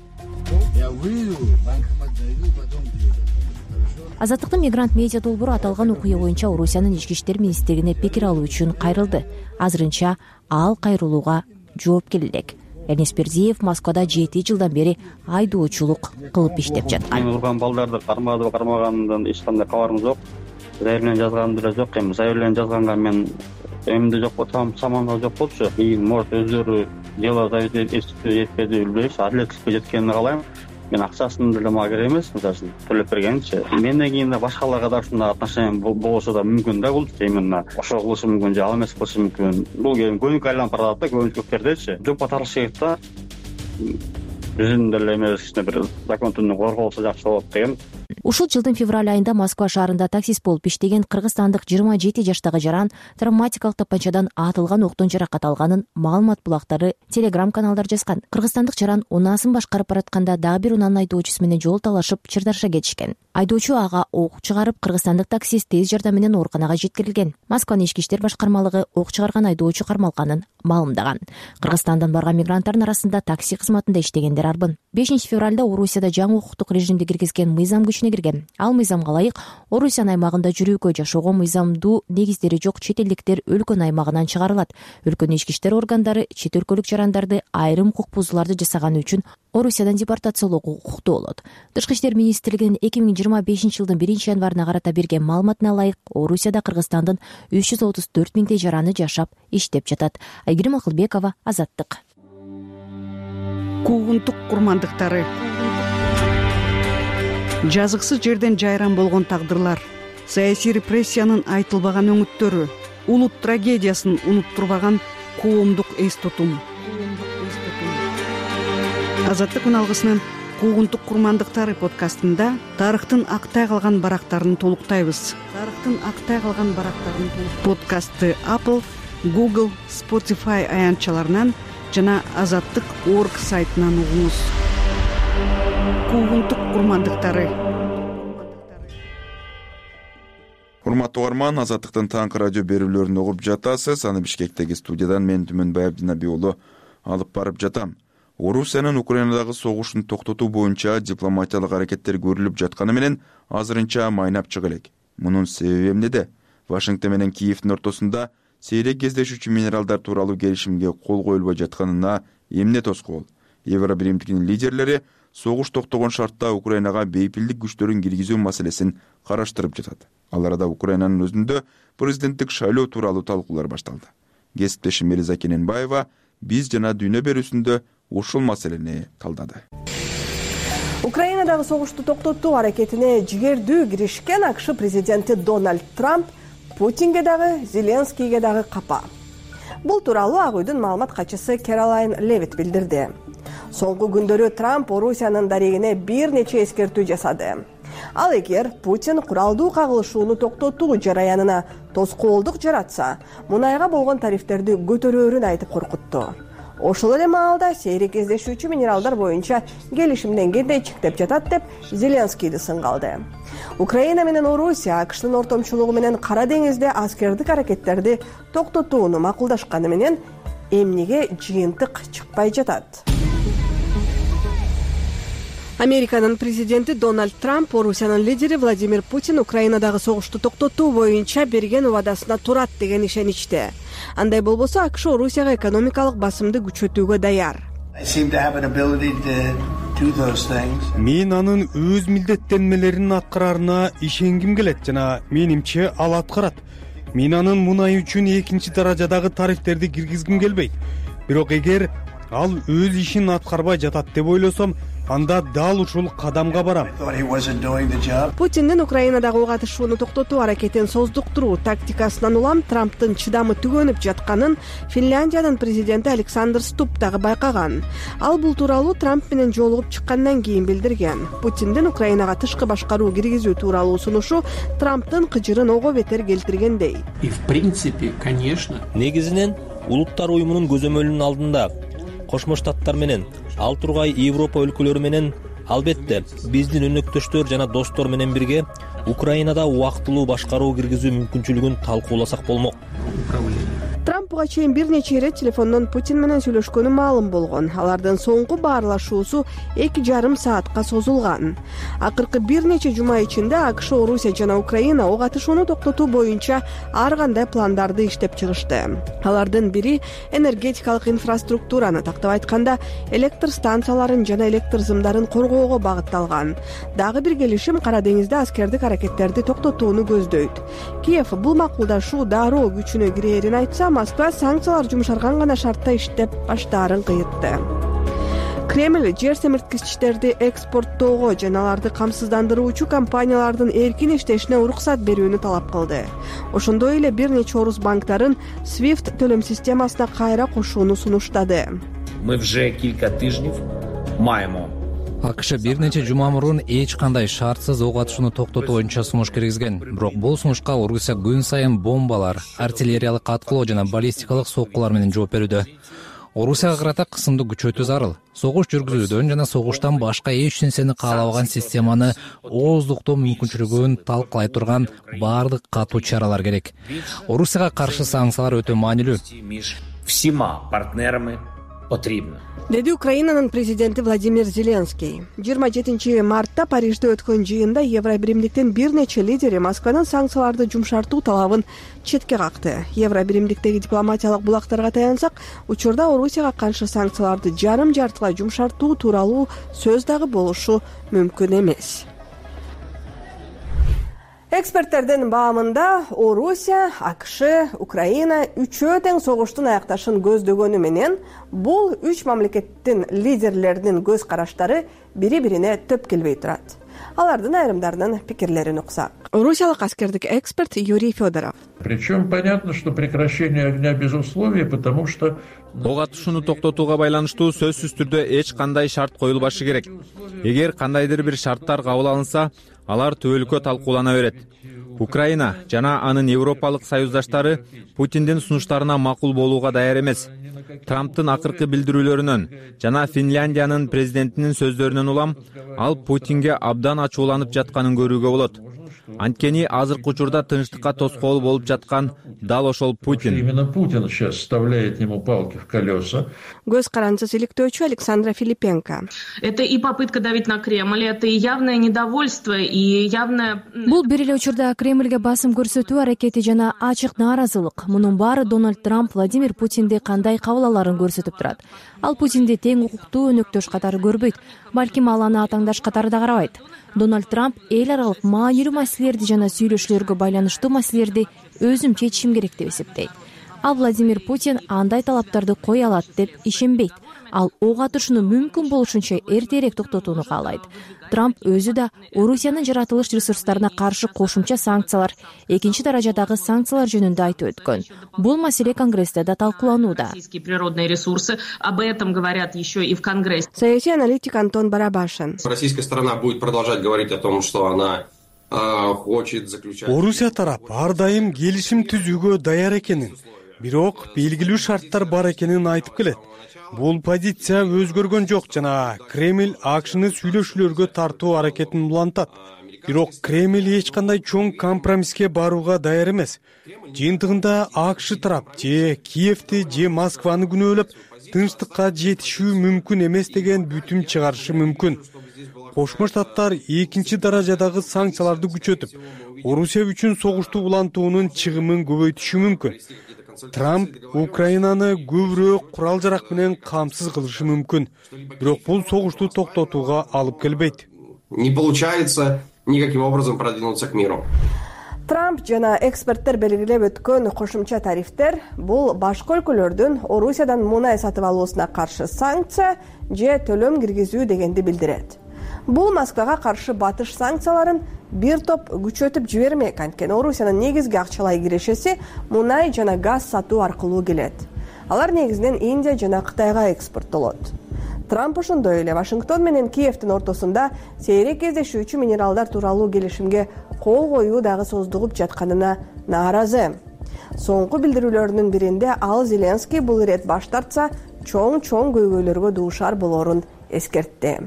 Азаттыктын мигрант медиа долбоору аталган окуя боюнча Орусиянын ички иштер министрлигине пикир алуу үчүн кайрылды. Азырынча ал кайрылууга жооп элек. Эрнест Бердиев Москвада жети жылдан бери айдоочулук кылып иштеп жаткан. Мен урган балдарды кармады, кармагандан эч кандай кабарым жок. Заявление жазган деле жок. Эми заявление жазганга мен эмде жок болсом, саманда жок болчу. Кийин может өздөрү дело жетпеди билбейм, адилеттикке жеткенин каалайм. Мен акчасын деле мага керек эмес, мисалы төлөп бергенчи. Менден кийин да башкаларга да ушундай отношение болсо да мүмкүн да, бул именно ошо кылышы мүмкүн же ал эмес кылышы мүмкүн. Бул көңүлгө айланып барат да, көңүлчүлүктөрдечи. Жок батарлык керек да. Биздин деле эмес, бир закон түрүндө корголсо жакшы болот деген Ушул жылдын февраль айында Москва шаарында таксист болуп иштеген кыргызстандык жыйырма жети жаштагы жаран травматикалык тапанчадан атылган октон жаракат алганын маалымат булактары телеграм каналдар жазган. Кыргызстандык жаран унаасын башкарып баратканда дагы бир унаанын айдоочусу менен жол талашып чырдаша кетишкен. Айдоочу ага ок чыгарып, кыргызстандык таксист тез жардам менен ооруканага жеткирилген. Москванын ички иштер башкармалыгы ок чыгарган айдоочу кармалганын маалымдаган. Кыргызстандан барган мигранттардын арасында такси кызматында иштегендер арбын. бешинчи февралда Орусияда жаңы укуктук режимди киргизген мыйзам күчүнө кирген. Ал мыйзамга ылайык Орусиянын аймагында жүрүүгө жашоого мыйзамдуу негиздери жок чет элдиктер өлкөнүн аймагынан чыгарылат. Өлкөнүн ички иштер органдары чет өлкөлүк жарандарды айрым укук бузууларды жасаганы үчүн Орусиядан депортациялоого укуктуу болот. Тышкы иштер министрлигинин эки миң жыйырма бешинчи жылдын биринчи январына карата берген маалыматына ылайык Орусияда Кыргызстандын үч жүз отуз төрт миңдей жараны жашап иштеп жатат. Айгерим Акылбекова, Азаттык. Куугунтук курмандыктары, жазыксыз жерден жайран болгон тагдырлар, саясий репрессиянын айтылбаган өңүттөрү, улут трагедиясын унуттурбаган коомдук эс тутум. Азаттык күн алгысынын Куугунтук курмандыктары подкастында тарыхтын актай калган барактарын толуктайбыз. Тарыхтын актай калган барактарын подкастты Apple, Google, Spotify аянтчаларынан жана Азаттык точка орг сайтынан угуңуз. Куугунтук курмандыктары. Урматтуу угарман, Азаттыктын таңкы радио берүүлөрүн угуп жатасыз. Аны Бишкектеги студиядан мен Түмөнбай Абдинаби уулу алып барып жатам. Орусиянын Украинадагы согуштун токтотуу боюнча дипломатиялык аракеттер көрүлүп жатканы менен азырынча майнап чыга элек. Мунун себеби эмнеде? Вашингтон менен Киевдин ортосунда сейрек кездешүүчү минералдар тууралуу келишимге кол коюлбой жатканына эмне тоскоол? Евробиримдигинин лидерлери согуш токтогон шартта Украинага бейпилдик күчтөрүн киргизүү маселесин караштырып жатат. Ал арада Украинанын өзүндө президенттик шайлоо тууралуу талкуулар башталды. Кесиптешим Элиза Кененбаева биз жана дүйнө берүүсүндө ушул маселени талдады. Украинадагы согушту токтотуу аракетине жигердүү киришкен АКШ президенти Дональд Трамп Путинге дагы, Зеленскийге дагы капа. Бул тууралуу Ак үйдүн маалымат катчысы Кэролайн Левит билдирди. Соңку күндөрү Трамп Орусиянын дарегине бир нече эскертүү жасады. Ал эгер Путин куралдуу кагылышууну токтотуу жараянына тоскоолдук жаратса, мунайга болгон тарифтерди көтөрөөрүн айтып коркутту. Ошол эле маалда сейрек кездешүүчү минералдар боюнча келишимден кенде чектеп жатат деп Зеленскийди сынгалды. Украина менен Орусия АКШтын ортомчулугу менен Кара деңизде аскердик аракеттерди токтотууну макулдашканы менен эмнеге жыйынтык чыкпай жатат. Американын президенти Дональд Трамп Орусиянын лидери Владимир Путин Украинадагы согушту токтотуу боюнча берген убадасына турат деген ишеничте. Андай болбосо АКШ Орусияга экономикалык басымды күчөтүүгө даяр. Мен анын өз милдеттенмелерин аткарарына ишенгим келет жана менимче ал аткарат. Мен анын мунай үчүн экинчи даражадагы тарифтерди киргизгим келбейт. Бирок эгер ал өз ишин аткарбай жатат деп ойлосом, анда дал ушул кадамга барам. Путиндин Украинадагы катышууну токтотуу аракетин создуктуруу тактикасынан улам Трамптын чыдамы түгөнүп жатканын Финляндиянын президенти Александр Стуб дагы байкаган. Ал бул тууралуу Трамп менен жолугуп чыккандан кийин билдирген. Путиндин Украинага тышкы башкаруу киргизүү тууралуу сунушу Трамптын кыжырын ого бетер келтиргендей. И в принципе, конечно. Негизинен улуттар уюмунун көзөмөлүнүн алдында Кошмо Штаттар менен, ал тургай Европа өлкөлөрү менен, албетте, биздин өнөктөштөр жана достор менен бирге Украинада убактылуу башкаруу киргизүү мүмкүнчүлүгүн талкууласак болмок. Трамп буга чейин бир нече ирет телефондон Путин менен сүйлөшкөнү маалым болгон. Алардын соңку баарлашуусу эки жарым саатка созулган. Акыркы бир нече жума ичинде АКШ, Орусия жана Украина ого катышууну токтотуу боюнча ар кандай пландарды иштеп чыгышты. Алардын бири энергетикалык инфраструктураны, тактап айтканда, электр станцияларын жана электр зымдарын коргоого багытталган. Дагы бир келишим Кара деңизде аскердик аракеттерди токтотууну көздөйт. Киев бул макулдашуу дароо күчүнө кирээрин айтса, Москва санкциялар жумшарган гана шартта иштеп баштаарын кыйытты. Кремль жер семирткичтерди экспорттоого жана аларды камсыздандыруучу компаниялардын эркин иштешине уруксат берүүнү талап кылды. Ошондой эле бир нече орус банктарын свифт төлөм системасына кайра кошууну сунуштады. Мы вже кілька тижнів маємо акш бир нече жума мурун эч кандай шартсыз ок атышууну токтотуу боюнча сунуш киргизген, бирок бул сунушка Орусия күн сайын бомбалар, артиллериялык аткылоо жана баллистикалык соккулар менен жооп берүүдө. Орусияга карата кысымды күчөтүү зарыл. Согуш жүргүзүүдөн жана согуштан башка эч нерсени каалабаган системаны ооздуктоо мүмкүнчүлүгүн талкалай турган баардык катуу чаралар керек. Орусияга каршы санкциялар өтө маанилүү. Всема партнерами потребно, деди Украинанын президенти Владимир Зеленский. жыйырма жетинчи мартта Парижде өткөн жыйында Евробиримдиктин бир нече лидери Москванын санкцияларды жумшартуу талабын четке какты. Евробиримдиктеги дипломатиялык булактарга таянсак, учурда Орусияга каршы санкцияларды жарым жартыга жумшартуу тууралуу сөз дагы болушу мүмкүн эмес. Эксперттердин баамында Орусия, акш, Украина үчөө тең согуштун аякташын көздөгөнү менен бул үч мамлекеттин лидерлеринин көз караштары бири-бирине төп келбей турат. Алардын айрымдарынын пикирлерин уксак. Орусиялык аскердик эксперт Юрий Федоров. Причем понятно, что прекращение огня без условий, потому что ок атышууну токтотууга байланыштуу сөзсүз түрдө эч кандай шарт коюлбашы керек. Эгер кандайдыр бир шарттар кабыл алынса, алар түбөлүккө талкуулана берет. Украина жана анын европалык союздаштары Путиндин сунуштарына макул болууга даяр эмес. Трамптын акыркы билдирүүлөрүнөн жана Финляндиянын президентинин сөздөрүнөн улам, ал Путинге абдан ачууланып жатканын көрүүгө болот. Анткени азыркы учурда тынчтыкка тоскоол болуп жаткан дал ошол Путин. Именно Путин сейчас вставляет ему палки в колеса. Көз карансыз иликтөөчү Александра Филипенко. Это и попытка давить на Кремль, это и явное недовольство, и явное... Бул бир эле учурда Кремльге басым көрсөтүү аракети жана ачык нааразылык. Мунун баары Дональд Трамп Владимир Путинди кандай кабыл аларын көрсөтүп турат. Ал Путинди тең укуктуу өнөктөш катары көрбөйт, балким ал аны атаңдаш катары да карабайт. Дональд Трамп эл аралык маанилүү маселелерди жана сүйлөшүүлөргө байланыштуу маселелерди өзүм чечишим керек деп эсептейт. Ал Владимир Путин андай талаптарды кое алат деп ишенбейт. Ал ок атышууну мүмкүн болушунча эртерээк токтотууну каалайт. Трамп өзү да Орусиянын жаратылыш ресурстарына каршы кошумча санкциялар, экинчи даражадагы санкциялар жөнүндө айтып өткөн. Бул маселе Конгрессте да талкууланууда. Природные ресурсы, об этом говорят еще и в Конгрессе. Саясий аналитик Антон Барабашин. Российская сторона будет продолжать говорить о том, что она хочет заключать. Орусия тарап ар дайым келишим түзүүгө даяр экенин, бирок белгилүү шарттар бар экенин айтып келет. Бул позиция өзгөргөн жок жана Кремль акшны сүйлөшүүлөргө тартуу аракетин улантат. Бирок Кремль эч кандай чоң компромисске барууга даяр эмес. Жыйынтыгында акш тарап же Киевти же Москваны күнөөлөп тынчтыкка жетишүү мүмкүн эмес деген бүтүм чыгарышы мүмкүн. Кошмо Штаттар экинчи даражадагы санкцияларды күчөтүп, Орусия үчүн согушту улантуунун чыгымын көбөйтүшү мүмкүн. Трамп Украинаны көбүрөөк курал-жарак менен камсыз кылышы мүмкүн. Бирок бул согушту токтотууга алып келбейт. Не получается никаким образом продвинуться к миру. Трамп жана эксперттер белгилеп өткөн кошумча тарифтер бул башка өлкөлөрдүн Орусиядан мунай сатып алуусуна каршы санкция же төлөм киргизүү дегенди билдирет. Бул Москвага каршы батыш санкцияларын бир топ күчөтүп жибермек, анткени Орусиянын негизги акчалай кирешеси мунай жана газ сатуу аркылуу келет. Алар негизинен Индия жана Кытайга экспорттолот. Трамп ошондой эле Вашингтон менен Киевдин ортосунда сейрек кездешүүчү минералдар тууралуу келишимге кол коюу дагы создугуп жатканына нааразы. Соңку билдирүүлөрүнүн биринде ал Зеленский бул ирет баш тартса, чоң-чоң көйгөйлөргө дуушар болорун эскертти.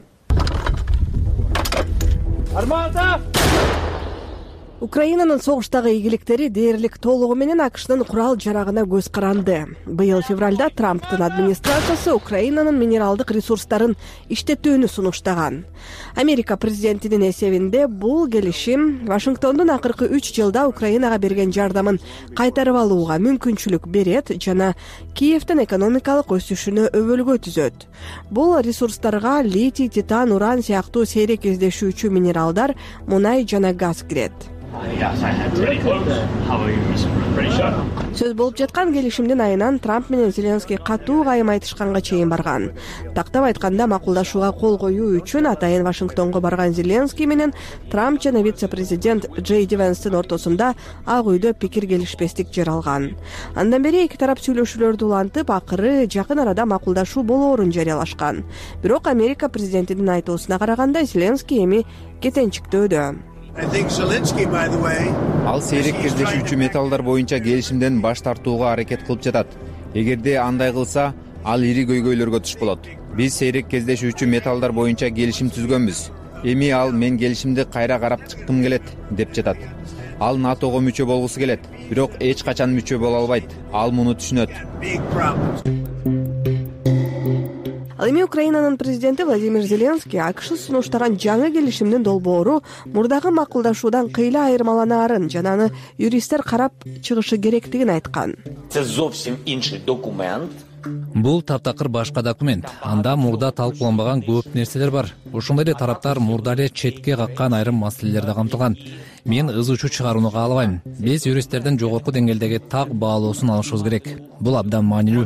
Армата! Украинанын согуштагы ийгиликтери дээрлик толугу менен акштын курал жарагына көз каранды. Быйыл февралда Трамптын администрациясы Украинанын минералдык ресурстарын иштетүүнү сунуштаган. Америка президентинин эсебинде бул келишим Вашингтондун акыркы үч жылда Украинага берген жардамын кайтарып алууга мүмкүнчүлүк берет жана Киевдин экономикалык өсүшүнө өбөлгө түзөт. Бул ресурстарга литий, титан, уран сыяктуу сейрек кездешүүчү минералдар, мунай жана газ кирет. сөз болуп жаткан келишимдин айынан Трамп менен Зеленский катуу кайым айтышканга чейин барган. Тактап айтканда макулдашууга кол коюу үчүн атайын Вашингтонго барган Зеленский менен Трамп жана вице-президент Джей Ди Венстин ортосунда Ак үйдө пикир келишпестик жер алган. Андан бери эки тарап сүйлөшүүлөрдү улантып, акыры жакын арада макулдашуу болоорун жарыялашкан. Бирок Америка президентинин айтуусуна караганда Зеленский эми кетенчиктөөдө. Ал сейрек кездешүүчү металлдар боюнча келишимден баш тартууга аракет кылып жатат. Эгерде андай кылса, ал ири көйгөйлөргө туш болот. Биз сейрек кездешүүчү металлдар боюнча келишим түзгөнбүз. Эми ал мен келишимди кайра карап чыккым келет деп жатат. Ал натого мүчө болгусу келет, бирок эч качан мүчө боло албайт. Ал муну түшүнөт. Ал эми Украинанын президенти Владимир Зеленский АКШ сунуштаган жаңы келишимдин долбоору мурдагы макулдашуудан кыйла айырмаланаарын жана аны юристтер карап чыгышы керектигин айткан. Бул таптакыр башка документ. Анда мурда талкууланбаган көп нерселер бар. Ошондой эле тараптар мурда эле четке каккан айрым маселелер да камтылган. Мен ыз учуу чыгарууну каалабайм. Биз юристтердин жогорку деңгээлдеги так баалоосун алышыбыз керек. Бул абдан маанилүү.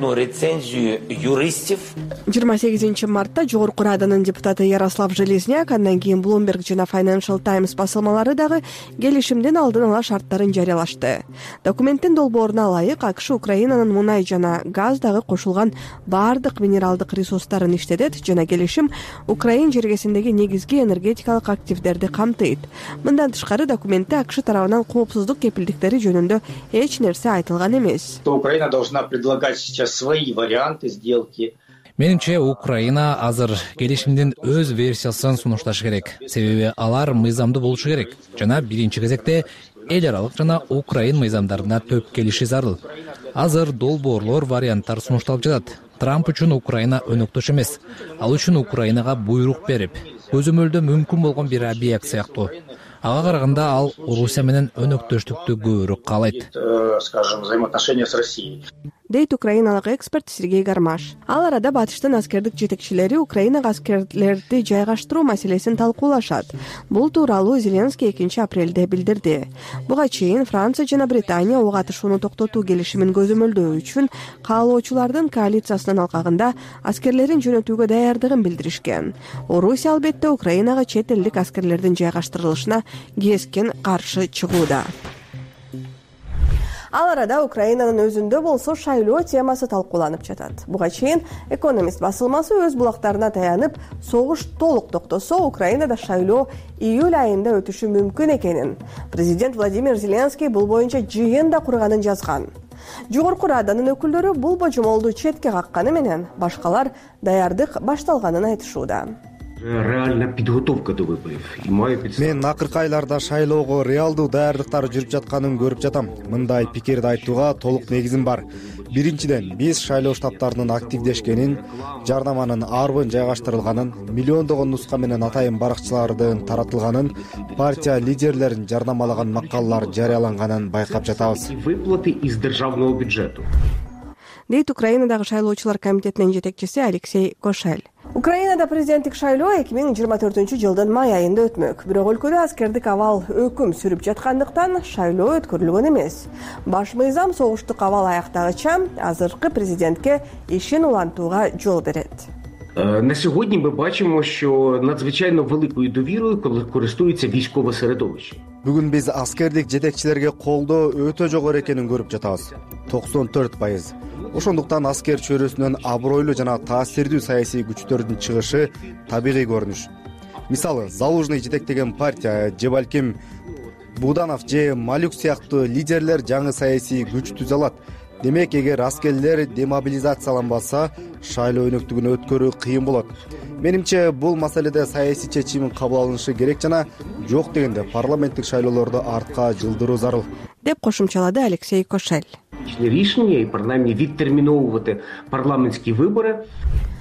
жыйырма сегизинчи мартта Жогорку Раданын депутаты Ярослав Железняк, андан кийин Bloomberg жана Financial Times басылмалары дагы келишимдин алдын ала шарттарын жарыялашты. Документтин долбооруна ылайык АКШ Украинанын мунай жана газ дагы кошулган баардык минералдык ресурстарын иштетет жана келишим Украин жергесиндеги негизги энергетикалык активдерди камтыйт. Мындан тышкары документте АКШ тарабынан коопсуздук кепилдиктери жөнүндө эч нерсе айтылган эмес. Украина должна предлагать сейчас свои варианты сделки. Менимче Украина азыр келишимдин өз версиясын сунушташы керек. Себеби алар мыйзамдуу болушу керек жана биринчи кезекте эл аралык жана Украин мыйзамдарына төп келиши зарыл. Азыр долбоорлор варианттар сунушталып жатат. Трамп үчүн Украина өнөктөш эмес. Ал үчүн Украинага буйрук берип, көзөмөлдө мүмкүн болгон бир объект сыяктуу. Ага караганда ал Орусия менен өнөктөштүктү көбүрөөк каалайт. Скажем, взаимоотношения с Россией. Дейт украиналык эксперт Сергей Гармаш. Ал арада батыштын аскердик жетекчилери Украинага аскерлерди жайгаштыруу маселесин талкуулашат. Бул тууралуу Зеленский экинчи апрелде билдирди. Буга чейин Франция жана Британия ок атышууну токтотуу келишимин көзөмөлдөө үчүн каалоочулардын коалициясынын алкагында аскерлерин жөнөтүүгө даярдыгын билдиришкен. Орусия албетте Украинага чет элдик аскерлердин жайгаштырылышына кескен каршы чыгууда. Ал арада Украинанын өзүндө болсо шайлоо темасы талкууланып жатат. Буга чейин Экономист басылмасы өз булактарына таянып, согуш толук токтосо Украинада шайлоо июль айында өтүшү мүмкүн экенин, президент Владимир Зеленский бул боюнча жыйын да курганын жазган. Жогорку Раданын өкүлдөрү бул божомолду четке какканы менен башкалар даярдык башталганын айтышууда. Реальная подготовка до выборов. Мен акыркы айларда шайлоого реалдуу даярдыктар жүрүп жатканын көрүп жатам. Мындай пикирди айтууга толук негизим бар. Биринчиден, биз шайлоо штабтарынын активдешкенин, жардаманын арбын жайгаштырылганын, миллиондогон нуска менен атайын баракчылардын таратылганын, партия лидерлерин жардамалаган макалалар жарыяланганын байкап жатабыз. Выплаты из державного бюджета. Дейт Украинадагы шайлоочулар комитетинин жетекчиси Алексей Кошель. Украинада президенттик шайлоо эки миң жыйырма төртүнчү жылдын май айында өтмөк. Бирок өлкөдө аскердик абал өкүм сүрүп жаткандыктан шайлоо өткөрүлгөн эмес. Баш мыйзам согуштук абал аяктагыча азыркы президентке ишин улантууга жол берет. На сьогодні ми бачимо, що надзвичайно великою довірою користується військове середовище. Бүгүн биз аскердик жетекчилерге колдоо өтө жогору экенин көрүп жатабыз. токсон төрт пайыз. Ошондуктан аскер чөйрөсүнөн абройлуу жана таасирдүү саясий күчтөрдүн чыгышы табигый көрүнүш. Мисалы, Залужный жетектеген партия же балким Буданов же Малюк сыяктуу лидерлер жаңы саясий күч түзө алат. Демек, эгер аскерлер демобилизацияланбаса, шайлоо өнөктүгүн өткөрүү кыйын болот. Менимче, бул маселеде саясий чечим кабыл алынышы керек жана жок дегенде парламенттик шайлоолорду артка жылдыруу зарыл, деп кошумчалады Алексей Кошель. Рішення і принаймні відтерміновувати парламентські вибори.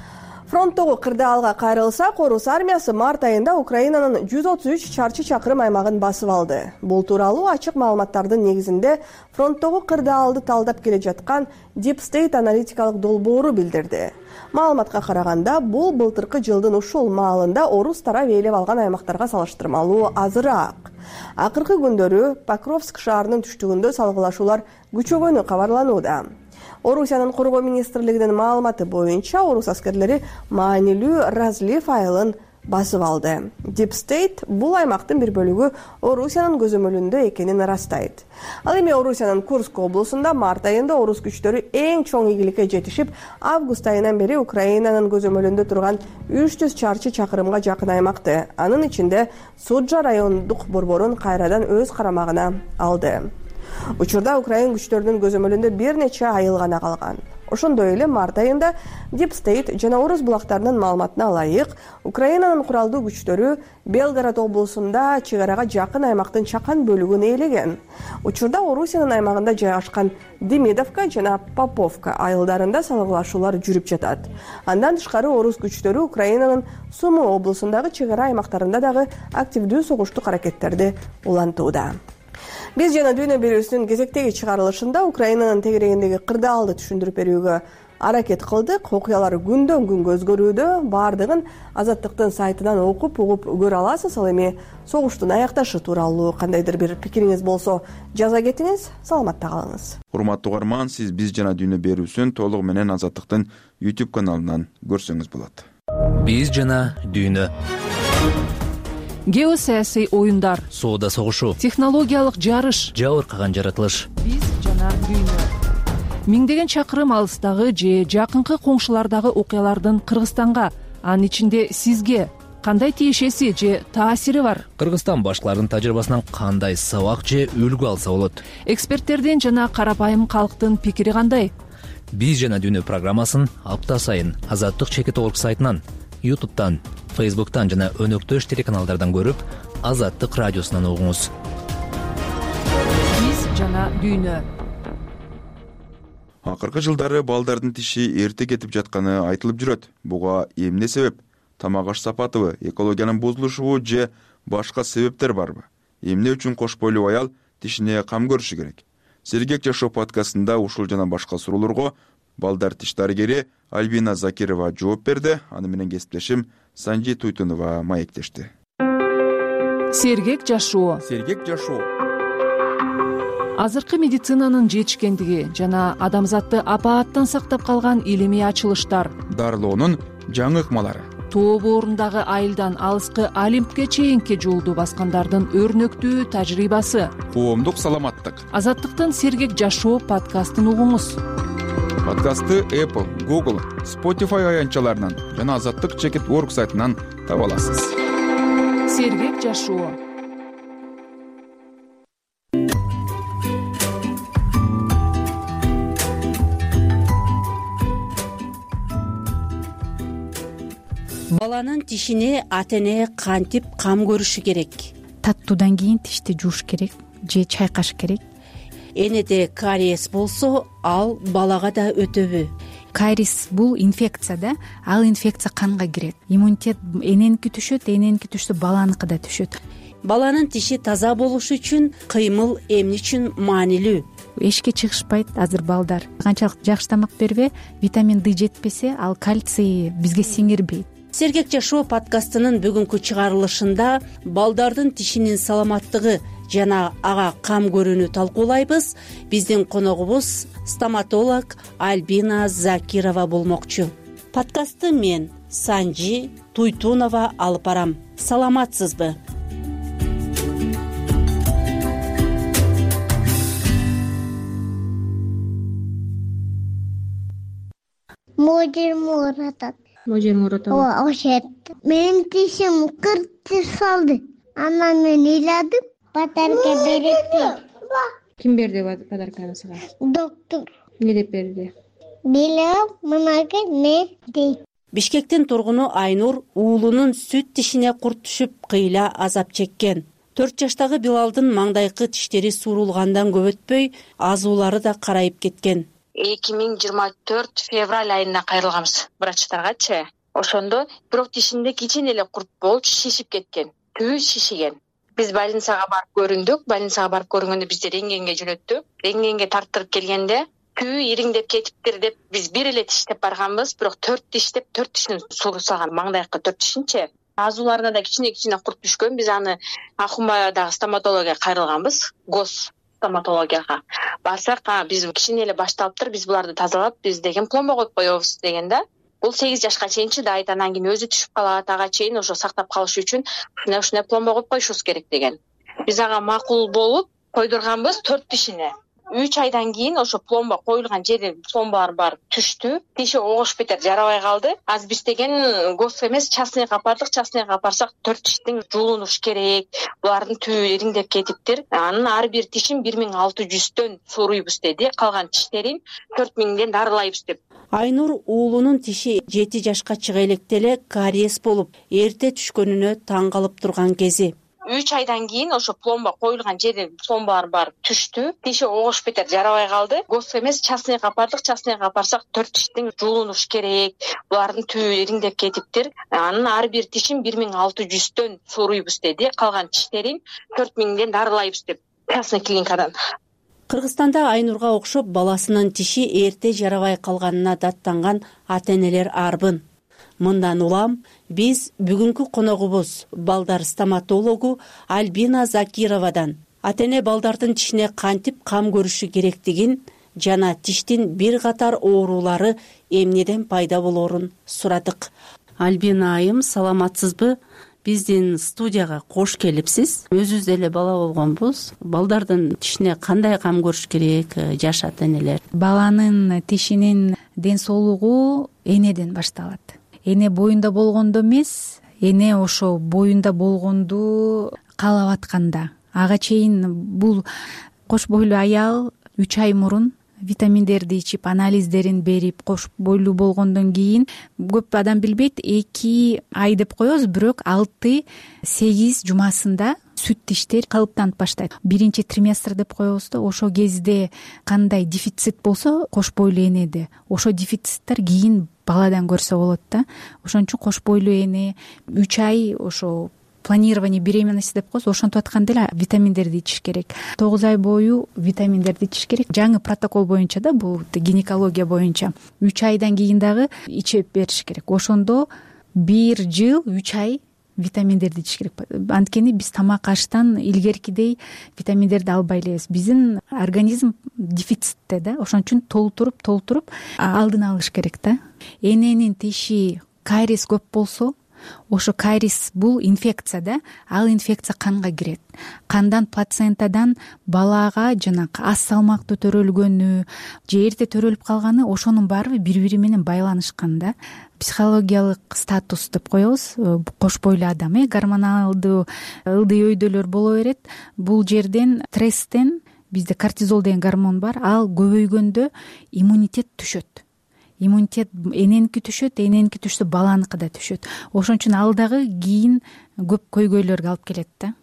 Фронттогу кырдаалга кайрылсак, орус армиясы март айында Украинанын жүз отуз үч чарчы чакырым аймагын басып алды. Бул тууралуу ачык маалыматтардын негизинде фронттогу кырдаалды талдап келе жаткан Deep State аналитикалык долбоору билдирди. Маалыматка караганда, бул былтыркы жылдын ушул маалында орус тарап ээлеп алган аймактарга салыштырмалуу азыраак. Акыркы күндөрү Покровск шаарынын түштүгүндө салгылашуулар күчөгөнү кабарланууда. Орусиянын коргоо министрлигинин маалыматы боюнча, орус аскерлери маанилүү разлив айылын басып алды. Deep State бул аймактын бир бөлүгү Орусиянын көзөмөлүндө экенин ырастайт. Ал эми Орусиянын Курск облусунда март айында орус күчтөрү эң чоң ийгиликке жетишип, август айынан бери Украинанын көзөмөлүндө турган үч жүз чарчы чакырымга жакын аймакты, анын ичинде Суджа райондук борборун кайрадан өз карамагына алды. Учурда Украин күчтөрүнүн көзөмөлүндө бир нече айыл гана калган. Ошондой эле март айында Deep State жана орус булактарынын маалыматына ылайык, Украинанын куралдуу күчтөрү Белгород облусунда чек арага жакын аймактын чакан бөлүгүн ээлеген. Учурда Орусиянын аймагында жайгашкан Демидовка жана Поповка айылдарында салгылашуулар жүрүп жатат. Андан тышкары орус күчтөрү Украинанын Сумы облусундагы чек ара аймактарында дагы активдүү согуштук аракеттерди улантууда. Биз жана дүйнө берүүсүнүн кезектеги чыгарылышында Украинанын тегерегиндеги кырдаалды түшүндүрүп берүүгө аракет кылдык. Окуялар күндөн күнгө өзгөрүүдө, бардыгын Азаттыктын сайтынан окуп угуп көрө аласыз. Ал эми согуштун аякташы тууралуу кандайдыр бир пикириңиз болсо жаза кетиңиз. Саламатта калыңыз. Урматтуу угарман, сиз Биз жана дүйнө берүүсүн толугу менен Азаттыктын YouTube каналынан көрсөңүз болот. Биз жана дүйнө. Геосаясий оюндар, соода согушу, технологиялык жарыш, жабыркаган жаратылыш. Биз жана дүйнө. Миңдеген чакырым алыстагы же жакынкы коңшулардагы окуялардын Кыргызстанга, анын ичинде сизге кандай тиешеси же таасири бар? Кыргызстан башкалардын тажрыйбасынан кандай сабак же үлгү алса болот? Эксперттердин жана карапайым калктын пикири кандай? Биз жана дүйнө программасын апта сайын Азаттык чекит орг сайтынан, YouTube'тан, Facebook'тан жана өнөктөш телеканалдардан көрүп, Азаттык радиосунан угуңуз. Биз жана дүйнө. Акыркы жылдары балдардын тиши эрте кетип жатканы айтылып жүрөт. Буга эмне себеп? Тамак аш сапатыбы, экологиянын бузулушубу же башка себептер барбы? Эмне үчүн кош бойлуу аял тишине кам көрүшү керек? Сергек жашоо подкастында ушул жана башка суроолорго балдар тиш дарыгери Альбина Закирова жооп берди. Аны менен кесиптешим Санжи Туйтунова маектешти. Сергек жашоо. Сергек жашоо. Азыркы медицинанын жетишкендиги жана адамзатты апааттан сактап калган илимий ачылыштар, дарылоонун жаңы ыкмалары, тоо боорундагы айылдан алыскы Олимпке чейинки жолду баскандардын өрнөктүү тажрыйбасы, коомдук саламаттык. Азаттыктын Сергек жашоо подкастын угуңуз. Подкастты Apple, Google, Spotify аянтчаларынан жана Азаттык чекит орг сайтынан таба аласыз. Сергек жашоо. Баланын тишине ата эне кантип кам көрүшү керек? Таттуудан кийин тишти жууш керек же чайкаш керек. Энеде кариес болсо, ал балага да өтөбү? Кариес бул инфекция да, ал инфекция канга кирет. Иммунитет эненики түшөт, эненики түшсө баланыкы да түшөт. Баланын тиши таза болушу үчүн кыймыл эмне үчүн маанилүү? Эшикке чыгышпайт азыр балдар. Канчалык жакшы тамак бербе, витамин Д жетпесе, ал кальций бизге сиңирбейт. Сергек жашоо подкастынын бүгүнкү чыгарылышында балдардын тишинин саламаттыгы жана ага кам көрүүнү талкуулайбыз. Биздин коногубуз стоматолог Альбина Закирова болмокчу. Подкастты мен Санжи Туйтунова алып барам. Саламатсызбы? Можер муратат. Можер муратат. Ооба, ошет. Менин тишим кыртып салды. Анан мен ыйладым, подарка берет. Ким берди подарканы сага? Доктор. Эмне деп берди? Билем, мынакы не дейт. Бишкектин тургуну Айнур уулунун сүт тишине курт түшүп кыйла азап чеккен. төрт жаштагы Билалдын маңдайкы тиштери суурулгандан көп өтпөй, азуулары да карайып кеткен. эки миң жыйырма төрт февраль айына кайрылганбыз врачтаргачы. ошондо бирок тишинде кичине эле курт болуп шишип кеткен, түбү шишиген. Биз больницага барып көрүндүк. Больницага барып көргөндө бизди рентгенге жөнөттү. Рентгенге тартырып келгенде түбү ириңдеп кетиптир деп биз бир эле тиштеп барганбыз, бирок төрт тиштеп төрт тиштин суу салган, маңдайкы төрт тишинчи. Азууларына да кичине-кичине курт түшкөн. Биз аны Акумбадагы стоматологияга кайрылганбыз, гос стоматологияга. Барсак, биз кичине эле башталыптыр, биз буларды тазалап, биз деген пломба коюп коебуз деген да. Бул сегиз жашка чейин чыдайт, анан кийин өзү түшүп калат, ага чейин ошо сактап калыш үчүн ушундай пломба коюп коюшубуз керек деген. Биз ага макул болуп койдурганбыз төрт тишине. үч айдан кийин ошо пломба коюлган жерде пломбалар барып түштү. Тиши огуш бетер жарабай калды. Азыр биз деген гос эмес, частныйга апардык. Частныйга апарсак төрт тиштин жуулунуш керек. Булардын түбү ириңдеп кетиптир. Анын ар бир тишин бир миң алты жүздөн сууруйбуз деди. Калган тиштерин төрт миңден дарылайбыз деп. Айнур уулунун тиши жети жашка чыга электе эле кариес болуп, эрте түшкөнүнө таң калып турган кези. үч айдан кийин ошо пломба коюлган жерде пломбалар барып түштү. Тиши огуш бетер жарабай калды. Гос эмес, частныйга апардык. Частныйга апарсак төрт тиштин жуулунуш керек. Булардын түбү ириңдеп кетиптир. Анын ар бир тишин бир миң алты жүздөн сууруйбуз деди. Калган тиштерин төрт миңден дарылайбыз деп. Частный клиникадан. Кыргызстанда Айнурга окшоп баласынын тиши эрте жарабай калганына даттанган ата-энелер арбын. Мындан улам биз бүгүнкү коногубуз балдар стоматологу Альбина Закировадан ата-эне балдардын тишине кантип кам көрүшү керектигин жана тиштин бир катар оорулары эмнеден пайда болоорун сурадык. Альбина айым, саламатсызбы? Биздин студияга кош келипсиз. Өзүбүз деле бала болгонбуз. Балдардын тишине кандай кам көрүш керек жаш ата-энелер? Баланын тишинин ден соолугу энеден башталат. Эне боюнда болгондо эмес, эне ошо боюнда болгонду каалап атканда. Ага чейин бул кош бойлуу аял үч ай мурун витаминдерди ичип, анализдерин берип, кош бойлуу болгондон кийин көп адам билбейт, эки ай деп коебуз, бирок алты сегиз жумасында сүт тиштер калыптанып баштайт. Биринчи триместр деп коебуз да, ошо кезде кандай дефицит болсо кош бойлуу энеде, ошо дефициттер кийин баладан көрсө болот да. Ошон үчүн кош бойлуу эне үч ай ошо планирование беременности деп коебуз, ошентип атканда эле витаминдерди ичиш керек. тогуз ай бою витаминдерди ичиш керек. Жаңы протокол боюнча да, бул гинекология боюнча үч айдан кийин дагы ичип бериш керек. Ошондо бир жыл үч ай витаминдерди ичиш керек. Анткени биз тамак аштан илгеркидей витаминдерди албай элебиз. Биздин организм дефицитте да, ошон үчүн толтуруп толтуруп алдын алыш керек да. Эненин тиши кариес көп болсо, ошо кариес бул инфекция да, ал инфекция канга кирет. Кандан плацентадан балага жанакы аз салмактуу төрөлгөнү же эрте төрөлүп калганы, ошонун баары бири бири менен байланышкан да. Психологиялык статус деп коебуз, кош бойлуу адам, э гормоналдуу ылдый өйдөлөр боло берет. Бул жерден стресстен, бизде кортизол деген гормон бар, ал көбөйгөндө иммунитет түшөт. Иммунитет эненики түшөт, эненики түшсө баланыкы да түшөт. Ошон үчүн ал дагы кийин көп көйгөйлөргө алып келет да.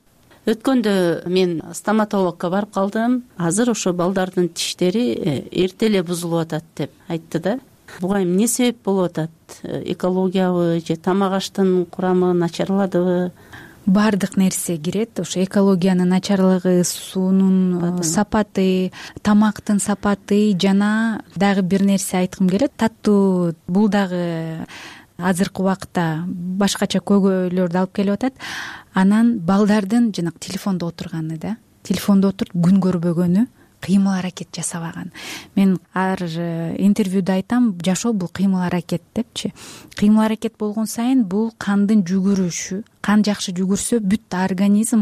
Өткөндө мен стоматологко барып калдым. Азыр ошо балдардын тиштери эрте эле бузулуп атат деп айтты да. Буга эмне себеп болуп атат? Экологиябы же тамак аштын курамы начарладыбы? Баардык нерсе кирет. Ошо экологиянын начарлыгы, суунун сапаты, тамактын сапаты жана дагы бир нерсе айткым келет. Таттуу бул дагы азыркы убакта башкача көйгөйлөрдү алып келип атат. Анан балдардын жанагы телефондо отурганы да. Телефондо отуруп күн көрбөгөнү, кыймыл аракет жасабаган. Мен ар интервьюда айтам, жашоо бул кыймыл аракет депчи. Кыймыл аракет болгон сайын бул кандын жүгүрүшү, кан жакшы жүгүрсө бүт организм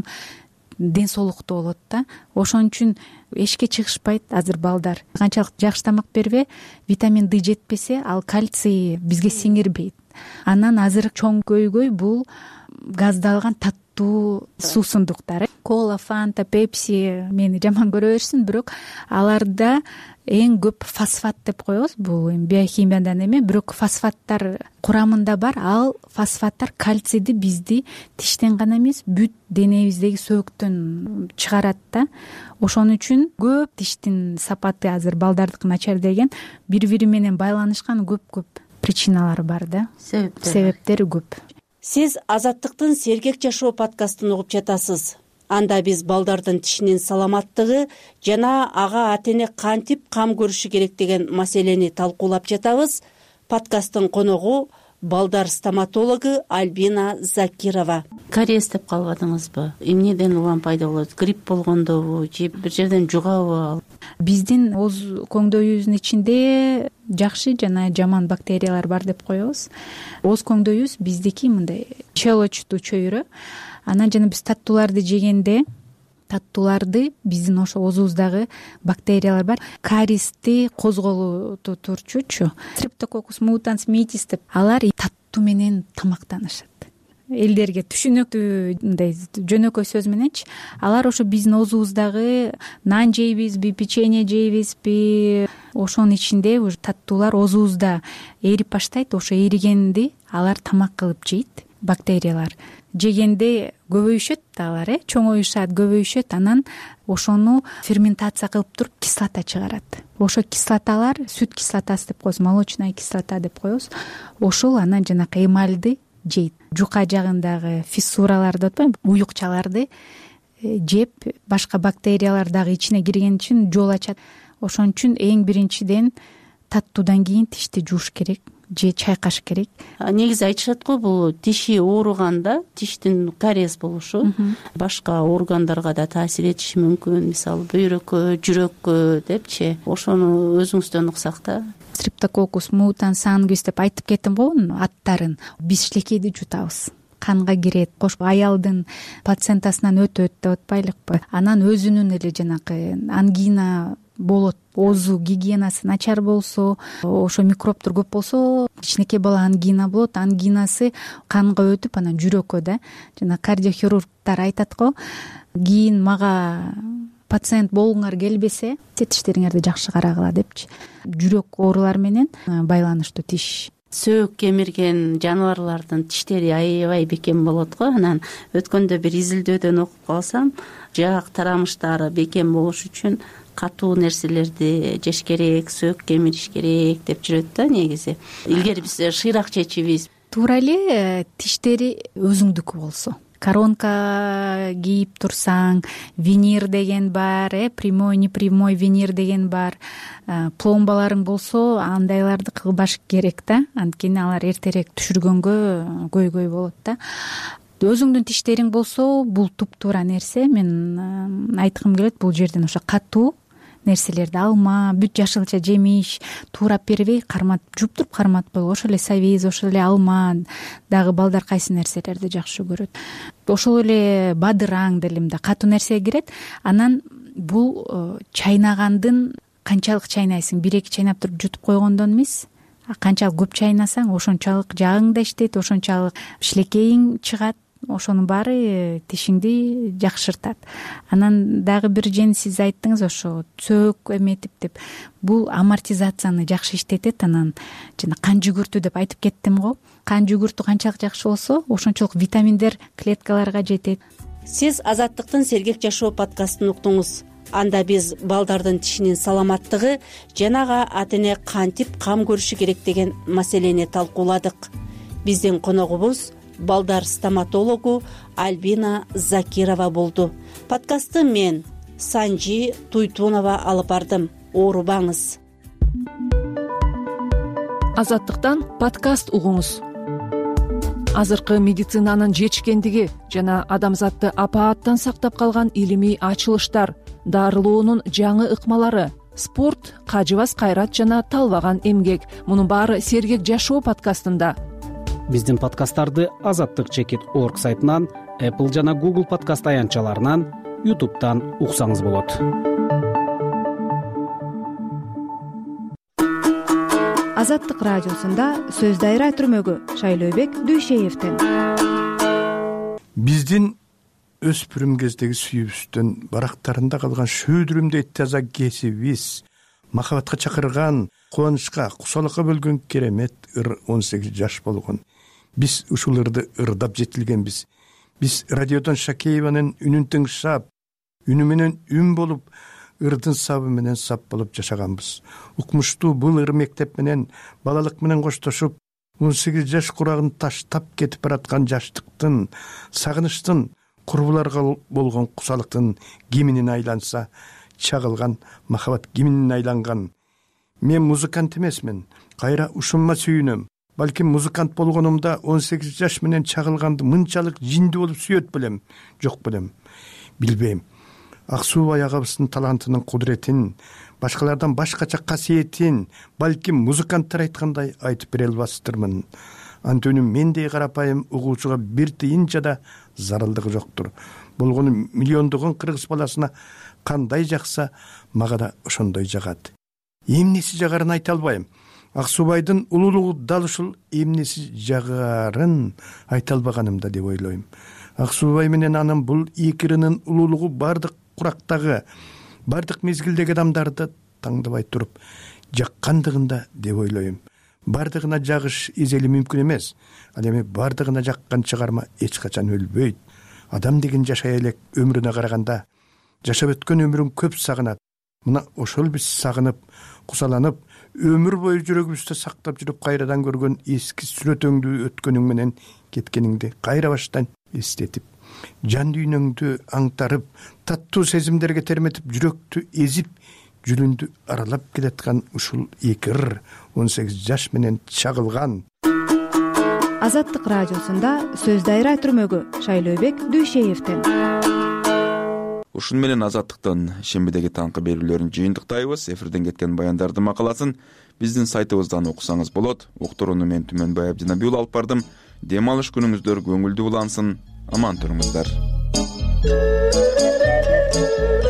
ден соолуктуу болот да. Ошон үчүн эшикке чыгышпайт азыр балдар. Канчалык жакшы тамак бербе, витамин Д жетпесе, ал кальций бизге сиңирбейт. Анан азыр чоң көйгөй бул газдалган таттуу суусундуктар. Кола, фанта, пепси мени жаман көрө берсин, бирок аларда эң көп фосфат деп коебуз. Бул биохимиядан эме, бирок фосфаттар курамында бар. Ал фосфаттар кальцийди бизди тиштен гана эмес, бүт денебиздеги сөөктөн чыгарат да. Ошон үчүн көп тиштин сапаты азыр балдардыкы начар деген бири бири менен байланышкан көп-көп причиналары бар да, себептери көп. Сиз Азаттыктын Сергек жашоо подкастын угуп жатасыз. Анда биз балдардын тишинин саламаттыгы жана ага ата эне кантип кам көрүшү керек деген маселени талкуулап жатабыз. Подкасттын коногу балдар стоматологу Альбина Закирова. Кариес деп калбадыңызбы? Эмнеден улам пайда болот? Грипп болгондобу же бир жерден жугабы? Биздин ооз көңдөйүбүздүн ичинде жакшы жана жаман бактериялар бар деп коебуз. Ооз көңдөйүбүз биздики мындай челочтуу чөйрө. Анан жана биз таттууларды жегенде таттууларды биздин ошо оозубуздагы бактериялар бар. Кариести козголуту турчучу Streptococcus mutans mitis деп алар таттуу менен тамактанышат. Элдерге түшүнүктүү мындай жөнөкөй сөз мененчи алар ошо биздин оозубуздагы нан жейбизби, печенье жейбизби, ошонун ичинде уже таттуулар оозубузда эрип баштайт. Ошо эригенди алар тамак кылып жейт. Бактериялар жегенде көбөйүшөт алар, э чоңоюшат, көбөйүшөт. Анан ошону ферментация кылып туруп кислота чыгарат. Ошо кислоталар сүт кислотасы деп коебуз, молочная кислота деп коебуз. Ошол анан жанакы эмальды жейт. Жука жагындагы фиссураларды, атпайбы, уюкчаларды жеп, башка бактериялар дагы ичине кирген үчүн жол ачат. Ошон үчүн эң биринчиден таттуудан кийин тишти жууш керек же чайкаш керек. Негизи айтышат го, бул тиши ооруганда тиштин кариес болушу башка органдарга да таасир этиши мүмкүн. Мисалы бөйрөккө, жүрөккө депчи. Ошону өзүңүздөн уксак да. Streptococcus mutans sanguis деп айтып кеттим го аттарын. Биз шилекейди жутабыз. Канга кирет, кош аялдын плацентасынан өтөт деп атпайлыкпы. Анан өзүнүн эле жанакы ангина болот. Оозу гигиенасы начар болсо, ошо микробтор көп болсо, кичинекей бала ангина болот. Ангинасы канга өтүп, анан жүрөккө да. Жана кардиохирургтар айтат го, кийин мага пациент болгуңар келбесе, тиштериңерди жакшы карагыла депчи. Жүрөк оорулар менен байланыштуу тиш. Сөөк кемирген жаныбарлардын тиштери аябай бекем болот го. Анан өткөндө бир изилдөөдөн окуп калсам, жаак тарамыштары бекем болуш үчүн катуу нерселерди жеш керек, сөөк кемириш керек деп жүрөт да негизи. Илгери биз шыйрак чечибиз. Туура эле тиштери өзүңдүкү болсо. Коронка кийип турсаң, винир деген бар, э, прямой, непрямой винир деген бар. Пломбаларың болсо, андайларды кылбаш керек да. Анткени алар эртерээк түшүргөнгө көйгөй болот да. Өзүңдүн тиштериң болсо, бул туп-туура нерсе. Мен айткым келет, бул жерден ошо катуу нерселерди алма, бүт жашылча жемиш туурап бербей, кармат жууп туруп карматып койгу. Ошол эле сабиз, ошол эле алма, дагы балдар кайсы нерселерди жакшы көрөт. Ошол эле бадыраң деле да катуу нерсе кирет. Анан бул чайнагандын канчалык чайнайсың, бир-эки чайнап туруп жутуп койгондон эмес. Канчалык көп чайнасаң, ошончалык жагың да иштейт, ошончалык шилекейиң чыгат. Ошонун баары тишиңди жакшыртат. Анан дагы бир жен сиз айттыңыз, ошо сөөк эметип деп. Бул амортизацияны жакшы иштетет. Анан жана кан жүгүртүү деп айтып кеттим го. Кан жүгүртүү канчалык жакшы болсо, ошончолук витаминдер клеткаларга жетет. Сиз Азаттыктын Сергек жашоо подкастын уктуңуз. Анда биз балдардын тишинин саламаттыгы жана ата эне кантип кам көрүшү керек деген маселени талкууладык. Биздин коногубуз балдар стоматологу Альбина Закирова болду. Подкастты мен Санжи Туйтунова алып бардым. Оорубаңыз. Азаттыктан подкаст угуңуз. Азыркы медицинанын жетишкендиги жана адамзатты апааттан сактап калган илимий ачылыштар, дарылоонун жаңы ыкмалары, спорт, кажыбас кайрат жана талбаган эмгек. Мунун баары Сергек жашоо подкастында. Биздин подкасттарды азаттык чекит орг сайтынан, Apple жана Google подкаст аянтчаларынан, YouTube'дан уксаңыз болот. Азаттык радиосунда сөз дайра түрмөгү Шайлообек Дүйшеевден. Биздин өспүрүм кездеги сүйүүбүздөн барактарында калган шөөдүрүмдөй таза кесибиз, махабатка чакырган, кубанычка, кусалыкка бөлгөн керемет ыр он сегиз жаш болгон. Биз ушуларды ырдап жетилгенбиз. Биз радиодон Шакееванын үнүн тыңшап, үнү менен үн болуп, ырдын сабы менен сап болуп жашаганбыз. Укмуштуу бул ыр мектеп менен балалык менен коштошуп он сегиз жаш курагын таштап кетип бараткан жаштыктын, сагынычтын, курбуларга болгон кусалыктын киминин айланса, чагылган махабат киминин айланган. Мен музыкант эмесмин, кайра ушунма сүйүнөм. Балким музыкант болгонумда он сегиз жаш менен чагылганды мынчалык жиндүү болуп сүйөт белем, жок белем, билбейм. Ак Суубай агабыздын талантынын кудуретин, башкалардан башкача касиетин балким музыканттар айткандай айтып бере албастырмын. Антөнү мендей карапайым угуучуга бир тыйын жада зарылдыгы жоктур. Болгону миллиондогон кыргыз баласына кандай жакса, мага да ошондой жагат. Эмнеси жагарын айта албайм. Ак Суубайдын улуулугу дал ушул эмнеси жагарын айта албаганымда деп ойлойм. Ак Суубай менен анын бул эки ырынын улуулугу бардык курактагы, бардык мезгилдеги адамдарды таңдабай туруп жаккандыгында деп ойлойм. Бардыгына жагыш эзели мүмкүн эмес. Ал эми бардыгына жаккан чыгарма эч качан өлбөйт. Адам деген жашай элек өмүрүнө караганда жашап өткөн өмүрүн көп сагынат. Мына ошол биз сагынып, кусаланып, өмүр бою жүрөгүбүздө сактап жүрүп кайрадан көргөн эски сүрөтөңдү өткөнүң менен кеткениңди кайра баштан эстетип, жан дүйнөңдү аңтарып, таттуу сезимдерге терметип, жүрөктү эзип, жүлүндү аралап келаткан ушул эки ыр он сегиз жаш менен чагылган. Азаттык радиосунда сөз дайра түрмөгү Шайлообек Дүйшеевден. Ушун менен Азаттыктын шембидеги таңкы берүүлөрүн жыйынтыктайбыз. Эфирден кеткен баяндардын макаласын биздин сайтыбыздан окусаңыз болот. Уктурууну мен Түмөнбай Абдинабиул алып бардым. Дем алыш күнүңүздөр көңүлдүү улансын. Аман туруңуздар.